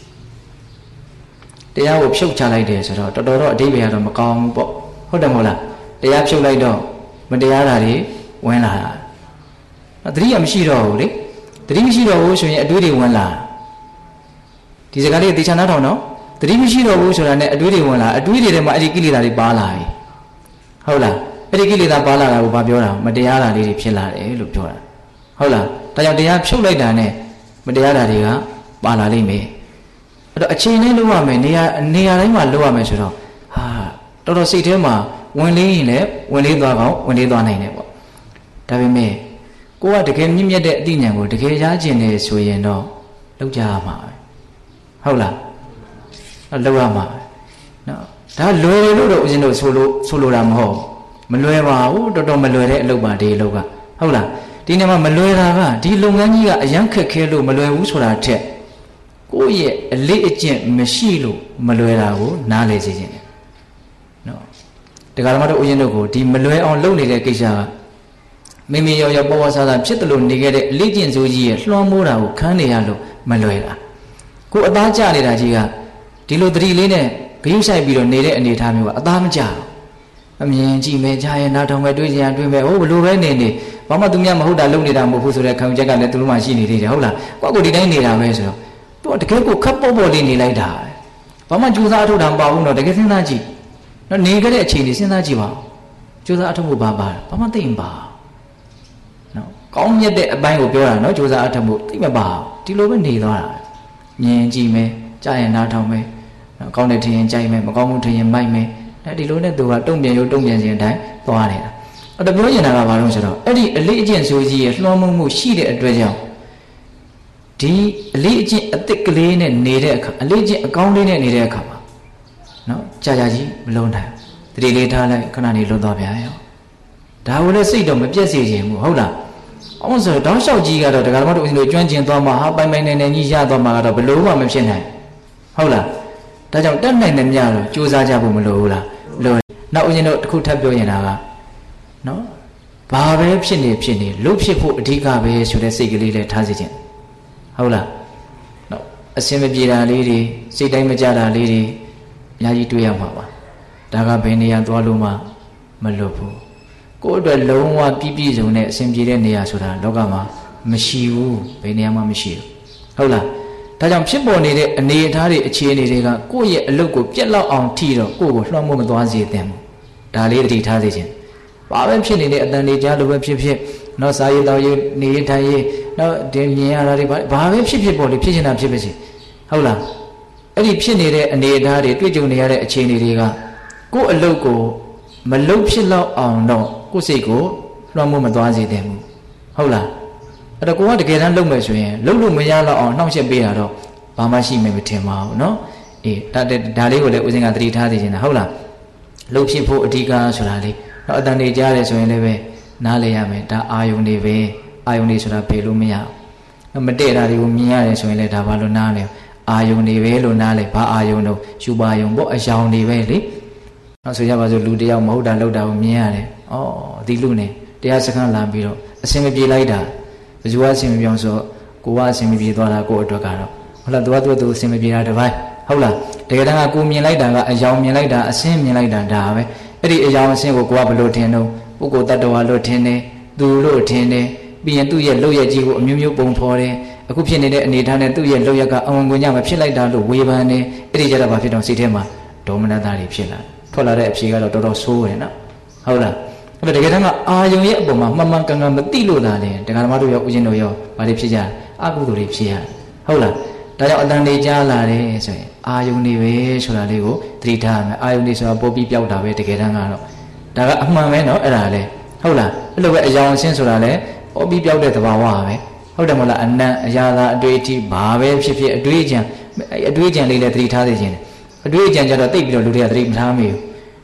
တရားကိုဖြုတ်ချလိုက်တယ်ဆိုတော့တော်တော်တော့အဓိပ္ပာယ်ကတော့မကောင်းဘူးပေါ့ဟုတ်တယ်မဟုတ်လားတရားဖြုတ်လိုက်တော့မတရားတာတွေဝင်လာတာသတိရမရှိတော့ဘူးလေသတိမရှိတော့ဘူးဆိုရင်အတွေးတွေဝင်လာဒီစကားလေးသေချာနားထောင်နော်သတိမရှိတော့ဘူးဆိုတာနဲ့အတွေးတွေဝင်လာအတွေးတွေထဲမှာအဲ့ဒီကိလေသာတွေပါလာပြီဟုတ်လားအဲ့ဒီကိလေသာပါလာတာကိုဘာပြောတာမတရားတာလေးတွေဖြစ်လာတယ်လို့ပြောတာဟုတ်လားဒါကြောင့်တရားဖြုတ်လိုက်တာနဲ့မတရားတာတွေကပါလာလိမ့်မယ်အဲ့တော့အချိန်နဲ့လုပ်ရမယ်နေရာနေရာတိုင်းမှာလုပ်ရမယ်ဆိုတော့ဟာတော်တော်စိတ်ထဲမှာဝင်လေးရင်လည်းဝင်လေးသွားကောင်းဝင်လေးသွားနိုင်တယ်ပေါ့ဒါပေမဲ့ကိုကတကယ်မြင့်မြတ်တဲ့အသိဉာဏ်ကိုတကယ်ရကျင်နေဆိုရင်တော့လောက်ကြရမှာပဲဟုတ်လားလောက်ရမှာနော်ဒါလွယ်လို့တော့ဦးဇင်းတို့ဆိုလို့ဆိုလိုတာမဟုတ်မလွယ်ပါဘူးတော်တော်မလွယ်တဲ့အလုပ်ပါဒီအလုပ်ကဟုတ်လားဒီနေ့မှာမလွယ်တာကဒီလုပ်ငန်းကြီးကအရန်ခက်ခဲလို့မလွယ်ဘူးဆိုတာထက်ကိုယ့်ရဲ့အလေးအကျင့်မရှိလို့မလွယ်တာကိုနားလည်စေခြင်းတယ်နော်ဒီကရမတို့ဦးဇင်းတို့ကိုဒီမလွယ်အောင်လုပ်နေတဲ့ကိစ္စကမိမိရောရောပေါ်ပေါ်ဆာဆာဖြစ်တယ်လို့နေခဲ့တဲ့အလေးကျင့်စိုးကြီးရဲ့လွှမ်းမိုးတာကိုခံနေရလို့မလွယ်တာကိုအသားကျနေတာကြီးကဒီလိုသတိလေးနဲ့ဂရုစိုက်ပြီးတော့နေတဲ့အနေအထားမျိုးကအသားမကျဘူးအမြင်ကြည့်မယ်ကြားရင်နားထောင်မယ်တွေးကြရင်တွေးမယ်ဟိုဘလို့ပဲနေနေဘာမှသူများမဟုတ်တာလုပ်နေတာမဟုတ်ဘူးဆိုတဲ့ခံယူချက်ကလည်းသူတို့မှရှိနေသေးတယ်ဟုတ်လားကိုယ့်ကိုဒီတိုင်းနေတာပဲဆိုတော့သူကတကယ်ကိုခပ်ပေါ်ပေါ်လေးနေလိုက်တာဘာမှကြိုးစားအထုတ်တာမပါဘူးတော့တကယ်စဉ်းစားကြည့်နော်နေခဲ့တဲ့အချိန်ကြီးစဉ်းစားကြည့်ပါကြိုးစားအထုတ်မှုဘာပါဘာမှသိမပါနော်ကောင်းမြတ်တဲ့အပိုင်းကိုပြောတာနော်ကြိုးစားအထုတ်မှုသိမပါဒီလိုပဲနေသွားတာမြင်ကြည့်မယ်ကြားရင်နားထောင်မယ်နော်ကောင်းတဲ့ထင်ရင်ကြိုက်မယ်မကောင်းဘူးထင်ရင်မိုက်မယ်အဲဒီလိုနဲ့သူကတုံ့ပြန်ရုံတုံ့ပြန်ခြင်းအတိုင်းသွားနေတာအဲ့တော့ပြောနေတာကဘာလို့ဆိုတော့အဲ့ဒီအလေးအကျင့်ဆိုကြီးရဲ့လွှမ်းမိုးမှုရှိတဲ့အတွက်ကြောင့်ဒီအလေးအကျင့်အသစ်ကလေးနဲ့နေတဲ့အခါအလေးအကျင့်အကောင်းလေးနဲ့နေတဲ့အခါမှာနော်ကြာကြာကြီးမလုံးနိုင်တတိလေးထားလိုက်ခဏနေလွတ်သွားပြန်ရောဒါကိုလည်းစိတ်တော့မပြတ်စေခြင်းဘူးဟုတ်လားအောင်ဆိုတောင်းလျှောက်ကြီးကတော့ဒကာမတို့ဦးဇင်းတို့ကျွမ်းကျင်သွားမှာဟာပိုင်ပိုင်နိုင်နိုင်ကြီးရသွားမှာကတော့ဘလို့မှမဖြစ်နိုင်ဟုတ်လားဒါကြောင့်တက်နိုင်တဲ့မြတ်တော့ကြိုးစားကြဖို့မလိုဘူးလားလိုနောက်ဦးဇင်းတို့တစ်ခုထပ်ပြောရင်တာကနော်ဘာပဲဖြစ်နေဖြစ်နေလို့ဖြစ်ဖို့အဓိကပဲဆိုတဲ့စိတ်ကလေးလည်းထားစေခြင်းဟုတ်လားနော်အစင်မပြေတာလေးတွေစိတ်တိုင်းမကြတာလေးတွေအများကြီးတွေ့ရမှာပါဒါကဘယ်နေရာသွားလို့မှမလွတ်ဘူးကိုယ့်အတွက်လုံးဝပြည့်ပြည့်စုံတဲ့အစဉ်ပြေတဲ့နေရာဆိုတာလောကမှာမရှိဘူးဘယ်နေရာမှမရှိဘူးဟုတ်လားဒါကြောင့်ဖြစ်ပေါ်နေတဲ့အနေအထားတွေအခြေအနေတွေကကိုယ့်ရဲ့အလုပ်ကိုပြက်လောက်အောင်ထိတော့ကိုယ့်ကိုလွှမ်းမိုးမသွားစေသင့်ဘူးဒါလေးတတိထားစေခြင်းဘာပဲဖြစ်နေတဲ့အတန်တွေကြားလို့ပဲဖြစ်ဖြစ်နော်စားရည်တော်ရည်နေရထိုင်ရည်နော်ဒီမြင်ရတာတွေဘာပဲဖြစ်ဖြစ်ပေါ်လေဖြစ်နေတာဖြစ်ပါစေဟုတ်လားအဲ့ဒီဖြစ်နေတဲ့အနေအထားတွေတွေ့ကြုံနေရတဲ့အခြေအနေတွေကကိုယ့်အလုပ်ကိုမလုပ်ဖြစ်လောက်အောင်တော့ကိုယ့်စိတ်ကိုလွှမ်းမိုးမသွားစေသင့်ဘူးဟုတ်လားအဲ့တော့ကိုကတကယ်တမ်းလုပ်မယ်ဆိုရင်လုပ်လို့မရတော့အောင်နှောင့်ယှက်ပေးတာတော့ဘာမှရှိမယ်မထင်ပါဘူးเนาะအေးဒါဒါလေးကိုလည်းဦးစင်ကသတိထားသိချင်တာဟုတ်လားလုပ်ဖြစ်ဖို့အဓိကဆိုတာလေးတော့အတန်နေကြားတယ်ဆိုရင်လည်းပဲနားလည်ရမယ်ဒါအာယုန်တွေပဲအာယုန်တွေဆိုတာဘယ်လို့မရဘူးမတည့်တာတွေကိုမြင်ရတယ်ဆိုရင်လည်းဒါဘာလို့နားလဲအာယုန်တွေပဲလို့နားလဲဘာအာယုန်တော့ရှုပါယုန်ပေါ့အယောင်တွေပဲလေနောက်ဆိုကြပါစို့လူတယောက်မဟုတ်တာလုပ်တာကိုမြင်ရတယ်ဩဒီလူနဲ့တရားစခန်းလာပြီးတော့အစင်မပြေလိုက်တာဘယ်သူကအဆင်မပြေအောင်ဆိုကိုကအဆင်မပြေသွားတာကိုအတွက်ကတော့ဟုတ်လားသူကသူ့သူအဆင်မပြေတာတစ်ပိုင်းဟုတ်လားတကယ်တမ်းကကိုမြင်လိုက်တာကအယောင်မြင်လိုက်တာအဆင်မြင်လိုက်တာဒါပဲအဲ့ဒီအယောင်အဆင်ကိုကိုကဘလို့ထင်တော့ပုဂ္ဂိုလ်တ attva လို့ထင်တယ်သူလို့ထင်တယ်ပြီးရင်သူ့ရဲ့လုပ်ရကြီးကိုအမျိုးမျိုးပုံဖော်တယ်အခုဖြစ်နေတဲ့အနေအထားနဲ့သူ့ရဲ့လုပ်ရကအဝင်ဝင်ကြမဖြစ်လိုက်တာလို့ဝေဖန်တယ်အဲ့ဒီကြတော့ဘာဖြစ်တော့စိတ်ထဲမှာဒေါမနတာတွေဖြစ်လာထွက်လာတဲ့အဖြေကတော့တော်တော်ဆိုးတယ်နော်ဟုတ်လားအဲ့တော့တကယ်တမ်းကအာယုံရဲ့အပေါ်မှာမှန်မှန်ကန်ကန်မသိလို့လာတယ်တရားဓမ္မတို့ရောဦးဇင်းတို့ရောဘာတွေဖြစ်ကြအကုသိုလ်တွေဖြစ်ရဟုတ်လားဒါကြောင့်အတန်နေကြားလာတယ်ဆိုရင်အာယုန်နေပဲဆိုတာလေးကိုသတိထားရမယ်အာယုန်နေဆိုတာပိုပြီးပြောက်တာပဲတကယ်တမ်းကတော့ဒါကအမှန်ပဲเนาะအဲ့ဒါလေဟုတ်လားအဲ့လိုပဲအယောင်အဆင်းဆိုတာလည်းပိုပြီးပြောက်တဲ့သဘာဝပဲဟုတ်တယ်မဟုတ်လားအနံ့အရာသာအတွေ့အထိဘာပဲဖြစ်ဖြစ်အတွေ့အကြံအတွေ့အကြံလေးလည်းသတိထားစေခြင်းအတွေ့အကြံကြတော့တိတ်ပြီးတော့လူတွေကသတိမထားမိဘူး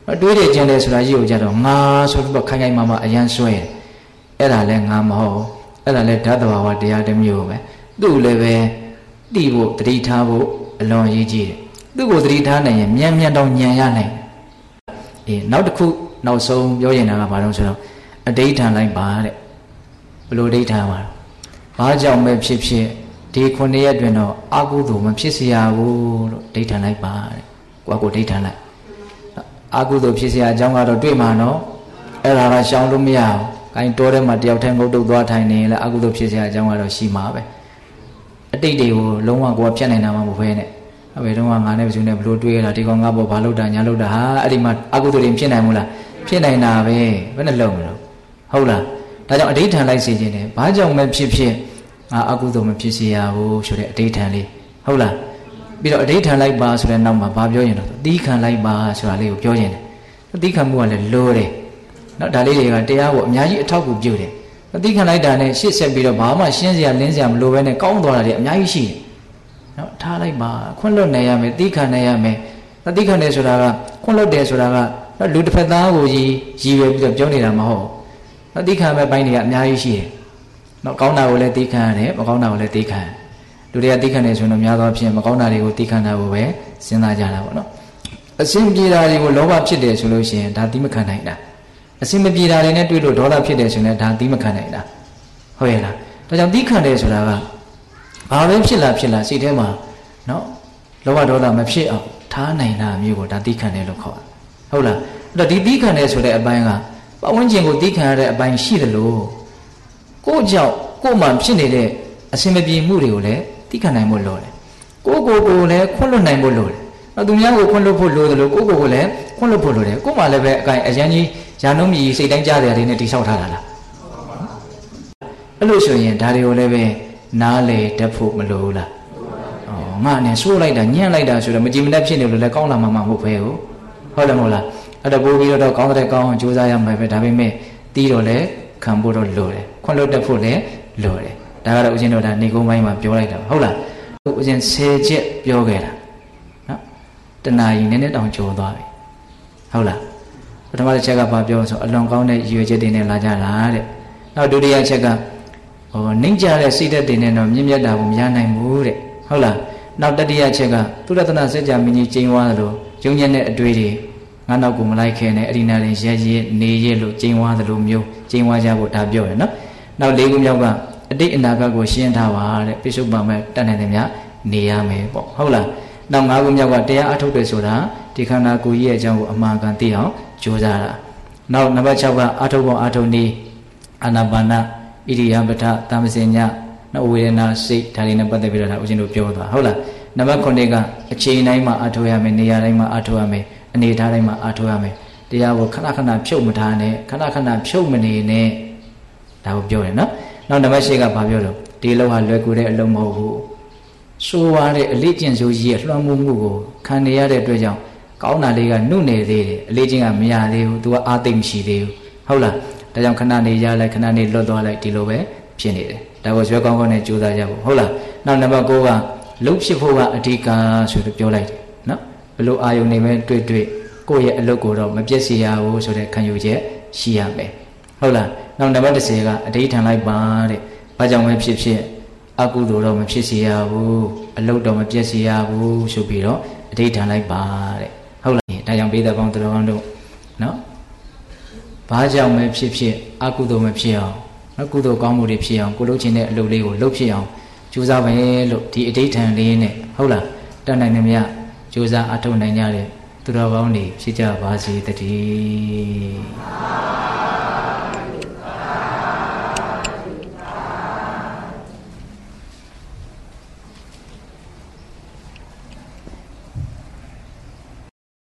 တွေးတယ်ကျင်တယ်ဆိုတာကြီးကိုကြတော့ငါဆိုပြီးတော့ခိုင်ခိုင်မာမာအရန်ဆွဲအဲ့ဒါလည်းငါမဟုတ်အဲ့ဒါလည်းဓာတ်တဘာဝတရားတစ်မျိုးပဲသူ့လည်းပဲတိဖို့တတိထားဖို့အလွန်ရေးကြည့်တယ်သူ့ကိုတတိထားနိုင်ရင်မြန်မြန်တော့ညံရနိုင်အေးနောက်တစ်ခုနောက်ဆုံးပြောရင်တာကဘာလို့ဆိုတော့အဋိဌာန်လိုက်ပါတဲ့ဘလို့အဋိဌာန်ပါဘာကြောင့်ပဲဖြစ်ဖြစ်ဒီခုနှစ်ရက်တွင်တော့အကုသိုလ်မဖြစ်စေရဘူးလို့အဋိဌာန်လိုက်ပါတဲ့ကိုယ့်ကိုအဋိဌာန်လိုက်အကုသိုလ်ဖြစ်เสียအကြောင်းကတော့တွေ့မှာနော်အဲ့ဒါကရှောင်လို့မရဘူး။ခိုင်းတိုးထဲမှာတယောက်တည်းငုတ်တုတ်သွားထိုင်နေလဲအကုသိုလ်ဖြစ်เสียအကြောင်းကတော့ရှိမှာပဲ။အတိတ်တွေကိုလုံးဝကိုယ်ကဖြတ်နိုင်တာမှမဟုတ်ဘဲနဲ့။အဲ့ဘယ်တော့မှငါနဲ့ဘယ်သူနဲ့ဘလို့တွေးရတာဒီကောင်ငါဘောဘာလို့တာညာလို့တာဟာအဲ့ဒီမှာအကုသိုလ်တွေဖြစ်နိုင်မို့လားဖြစ်နိုင်တာပဲဘယ်နဲ့လုံးမလို့ဟုတ်လား။ဒါကြောင့်အဋိဌာန်လိုက်စေခြင်းတယ်ဘာကြောင့်မှဖြစ်ဖြစ်ငါအကုသိုလ်မဖြစ်စေရဘူးဆိုတဲ့အဋိဌာန်လေးဟုတ်လား။ပြီးတော့အဋိဌာန်လိုက်ပါဆိုတဲ့နောက်မှာဘာပြောရင်တော့သီးခံလိုက်ပါဆိုတာလေးကိုပြောရင်တယ်သီးခံမှုကလည်းလိုတယ်နော်ဒါလေးတွေကတရားကိုအများကြီးအထောက်အကူပြုတယ်သီးခံလိုက်တာနဲ့ရှေ့ဆက်ပြီးတော့ဘာမှရှင်းစရာလင်းစရာမလိုဘဲနဲ့ကောင်းသွားတာတွေအများကြီးရှိတယ်နော်ထားလိုက်ပါခွန့်လွတ်နိုင်ရမယ်သီးခံနိုင်ရမယ်သီးခံတယ်ဆိုတာကခွန့်လွတ်တယ်ဆိုတာကနော်လူတစ်ဖက်သားကိုကြီးရည်ရွယ်ပြီးတော့ပြောနေတာမဟုတ်ဘူးသီးခံမဲ့ပိုင်းတွေကအများကြီးရှိတယ်နော်ကောင်းတာကိုလည်းသီးခံရတယ်မကောင်းတာကိုလည်းသီးခံလူတွေကသီးခံတယ်ဆိုတော့များသောအားဖြင့်မကောင်းတာတွေကိုသီးခံတာကိုပဲစဉ်းစားကြတာပေါ့နော်အစင်ပြေတာတွေကိုလောဘဖြစ်တယ်ဆိုလို့ရှိရင်ဒါသီးမခံနိုင်တာအစင်မပြေတာတွေနဲ့တွေ့လို့ဒေါသဖြစ်တယ်ဆိုရင်ဒါသီးမခံနိုင်တာဟုတ်ရဲ့လားဒါကြောင့်သီးခံတယ်ဆိုတာကဘာပဲဖြစ်လာဖြစ်လာစိတ်ထဲမှာနော်လောဘဒေါသမဖြစ်အောင်ထားနိုင်တာမျိုးကိုဒါသီးခံတယ်လို့ခေါ်တာဟုတ်လားအဲ့တော့ဒီသီးခံတယ်ဆိုတဲ့အပိုင်းကပတ်ဝန်းကျင်ကိုသီးခံရတဲ့အပိုင်းရှိတယ်လို့ကိုယ့်ကြောင့်ကိုယ်မှဖြစ်နေတဲ့အစင်မပြေမှုတွေကိုလည်းသီးခံနိုင်ဖို့လိုတယ်ကိုယ့်ကိုယ်ကိုလည်းခွင့်လွှတ်နိုင်ဖို့လိုတယ်သူများကိုခွင့်လွှတ်ဖို့လိုတယ်လို့ကိုယ့်ကိုယ်ကိုလည်းခွင့်လွှတ်ဖို့လိုတယ်ကိုယ်မှလည်းပဲအကိုင်အရန်ကြီးရာနှုံးမြည်စိတ်တိုင်းကြားတဲ့အရာတွေနဲ့တိဆောက်ထားတာလားအဲ့လိုဆိုရင်ဒါတွေကိုလည်းပဲနားလေတတ်ဖို့မလိုဘူးလားဩငါနဲ့ဆိုးလိုက်တာညံ့လိုက်တာဆိုတော့မကြည်မတတ်ဖြစ်နေလို့လည်းကောင်းလာမှာမဟုတ်ပဲဟုတ်တယ်မဟုတ်လားအဲ့တော့ပို့ပြီးတော့ကောင်းတဲ့ကောင်းအောင်ကြိုးစားရမှာပဲဒါပေမဲ့တီးတော့လည်းခံဖို့တော့လိုတယ်ခွင့်လွှတ်တတ်ဖို့လည်းလိုတယ်ဒါကတော့ဦးဇင်းတို့ဒါနေကုန်းပိုင်းမှာပြောလိုက်တာဟုတ်လားဦးဇင်းဆယ်ချက်ပြောခဲ့တာတဏှာကြီးနည်းနည်းတောင်ကျော်သွားပြီဟုတ်လားပထမတစ်ချက်ကဘာပြောဆိုအလွန်ကောင်းတဲ့ရည်ရွယ်ချက်တွေနဲ့လာကြတာတဲ့နောက်ဒုတိယချက်ကဟိုနှိမ့်ကြတဲ့စိတ်သက်တွေနဲ့တော့မြင့်မြတ်တာကိုမရနိုင်ဘူးတဲ့ဟုတ်လားနောက်တတိယချက်ကသုရတနာစัจ जा မင်းကြီးကျင်းသွားသလိုယုံညံ့တဲ့အတွေ့တွေငါနောက်ကိုမလိုက်ခဲနဲ့အရိနာရင်ရဲရဲနေရဲလို့ကျင်းသွားသလိုမျိုးကျင်းသွားကြဖို့ဒါပြောတယ်နော်နောက်လေးခုမြောက်ကအတိတ်အနာဂတ်ကိုရှင်းထားပါတဲ့ပိဿုပံမဲ့တတ်နိုင်တယ်များနေရမယ်ပေါ့ဟုတ်လားနောက်ငါးခုမြောက်ကတရားအထုတ်တယ်ဆိုတာဒီခန္ဓာကိုယ်ကြီးရဲ့အကြောင်းကိုအမှန်ကန်သိအောင်ကြိုးစားတာနောက်နံပါတ်၆ကအထုတ်ပုံအထုတ်နည်းအာနာပါနဣရိယာပထတမ္ပစညနောက်ဝေဒနာစိတ်ဒါတွေနဲ့ပတ်သက်ပြီးတော့ဒါဦးဇင်းတို့ပြောသွားဟုတ်လားနံပါတ်ခုနှစ်ကအချိန်တိုင်းမှာအထုတ်ရမယ်နေရာတိုင်းမှာအထုတ်ရမယ်အနေထားတိုင်းမှာအထုတ်ရမယ်တရားကိုခဏခဏဖြုတ်မထားနဲ့ခဏခဏဖြုတ်မနေနဲ့ဒါကိုပြောတယ်နော်နောက်နံပါတ်၈ကဘာပြောတော့ဒီလောက်ဟာလွယ်ကူတဲ့အလုံးမဟုတ်ဘူးဆိုးရတဲ့အလေးကျင့်စိုးကြီးရဲ့လွှမ်းမိုးမှုကိုခံနေရတဲ့အတွက်ကြောင့်ကောင်းတာလေးကနှုတ်နေသေးတယ်အလေးကျင့်ကမရသေးဘူး तू ကအာသိမ့်မရှိသေးဘူးဟုတ်လားဒါကြောင့်ခဏနေရလိုက်ခဏနေလွတ်သွားလိုက်ဒီလိုပဲဖြစ်နေတယ်ဒါကိုရွှဲကောင်းကောင်းနဲ့ကြိုးစားကြဖို့ဟုတ်လားနောက်နံပါတ်၉ကလှုပ်ဖြစ်ဖို့ကအဓိကဆိုလို့ပြောလိုက်တယ်နော်ဘလို့အာယုန်နေပဲတွေ့တွေ့ကိုယ့်ရဲ့အလုပ်ကိုတော့မပြည့်စည်ရဘူးဆိုတဲ့ခံယူချက်ရှိရမယ်ဟုတ်လားနောက်နံပါတ်၁၀ကအဓိဋ္ဌာန်လိုက်ပါတဲ့ဘာကြောင့်ပဲဖြစ်ဖြစ်အကုသိုလ်တော့မဖြစ်စေရဘူးအလုတ်တော့မပြည့်စေရဘူးဆိုပြီးတော့အဋိဌာန်လိုက်ပါတဲ့ဟုတ်လားဒါကြောင့်ပိဿပေါင်းတော်ကောင်းတို့နော်ဘာကြောင့်ပဲဖြစ်ဖြစ်အကုသိုလ်မဖြစ်အောင်နော်ကုသိုလ်ကောင်းမှုတွေဖြစ်အောင်ကိုလုပ်ချင်တဲ့အလုပ်လေးကိုလုပ်ဖြစ်အောင်ကြိုးစားပဲလို့ဒီအဋိဌာန်လေးနဲ့ဟုတ်လားတတ်နိုင်သမျှကြိုးစားအထောက်နိုင်ကြတဲ့သူတော်ကောင်းတွေဖြစ်ကြပါစေတည်း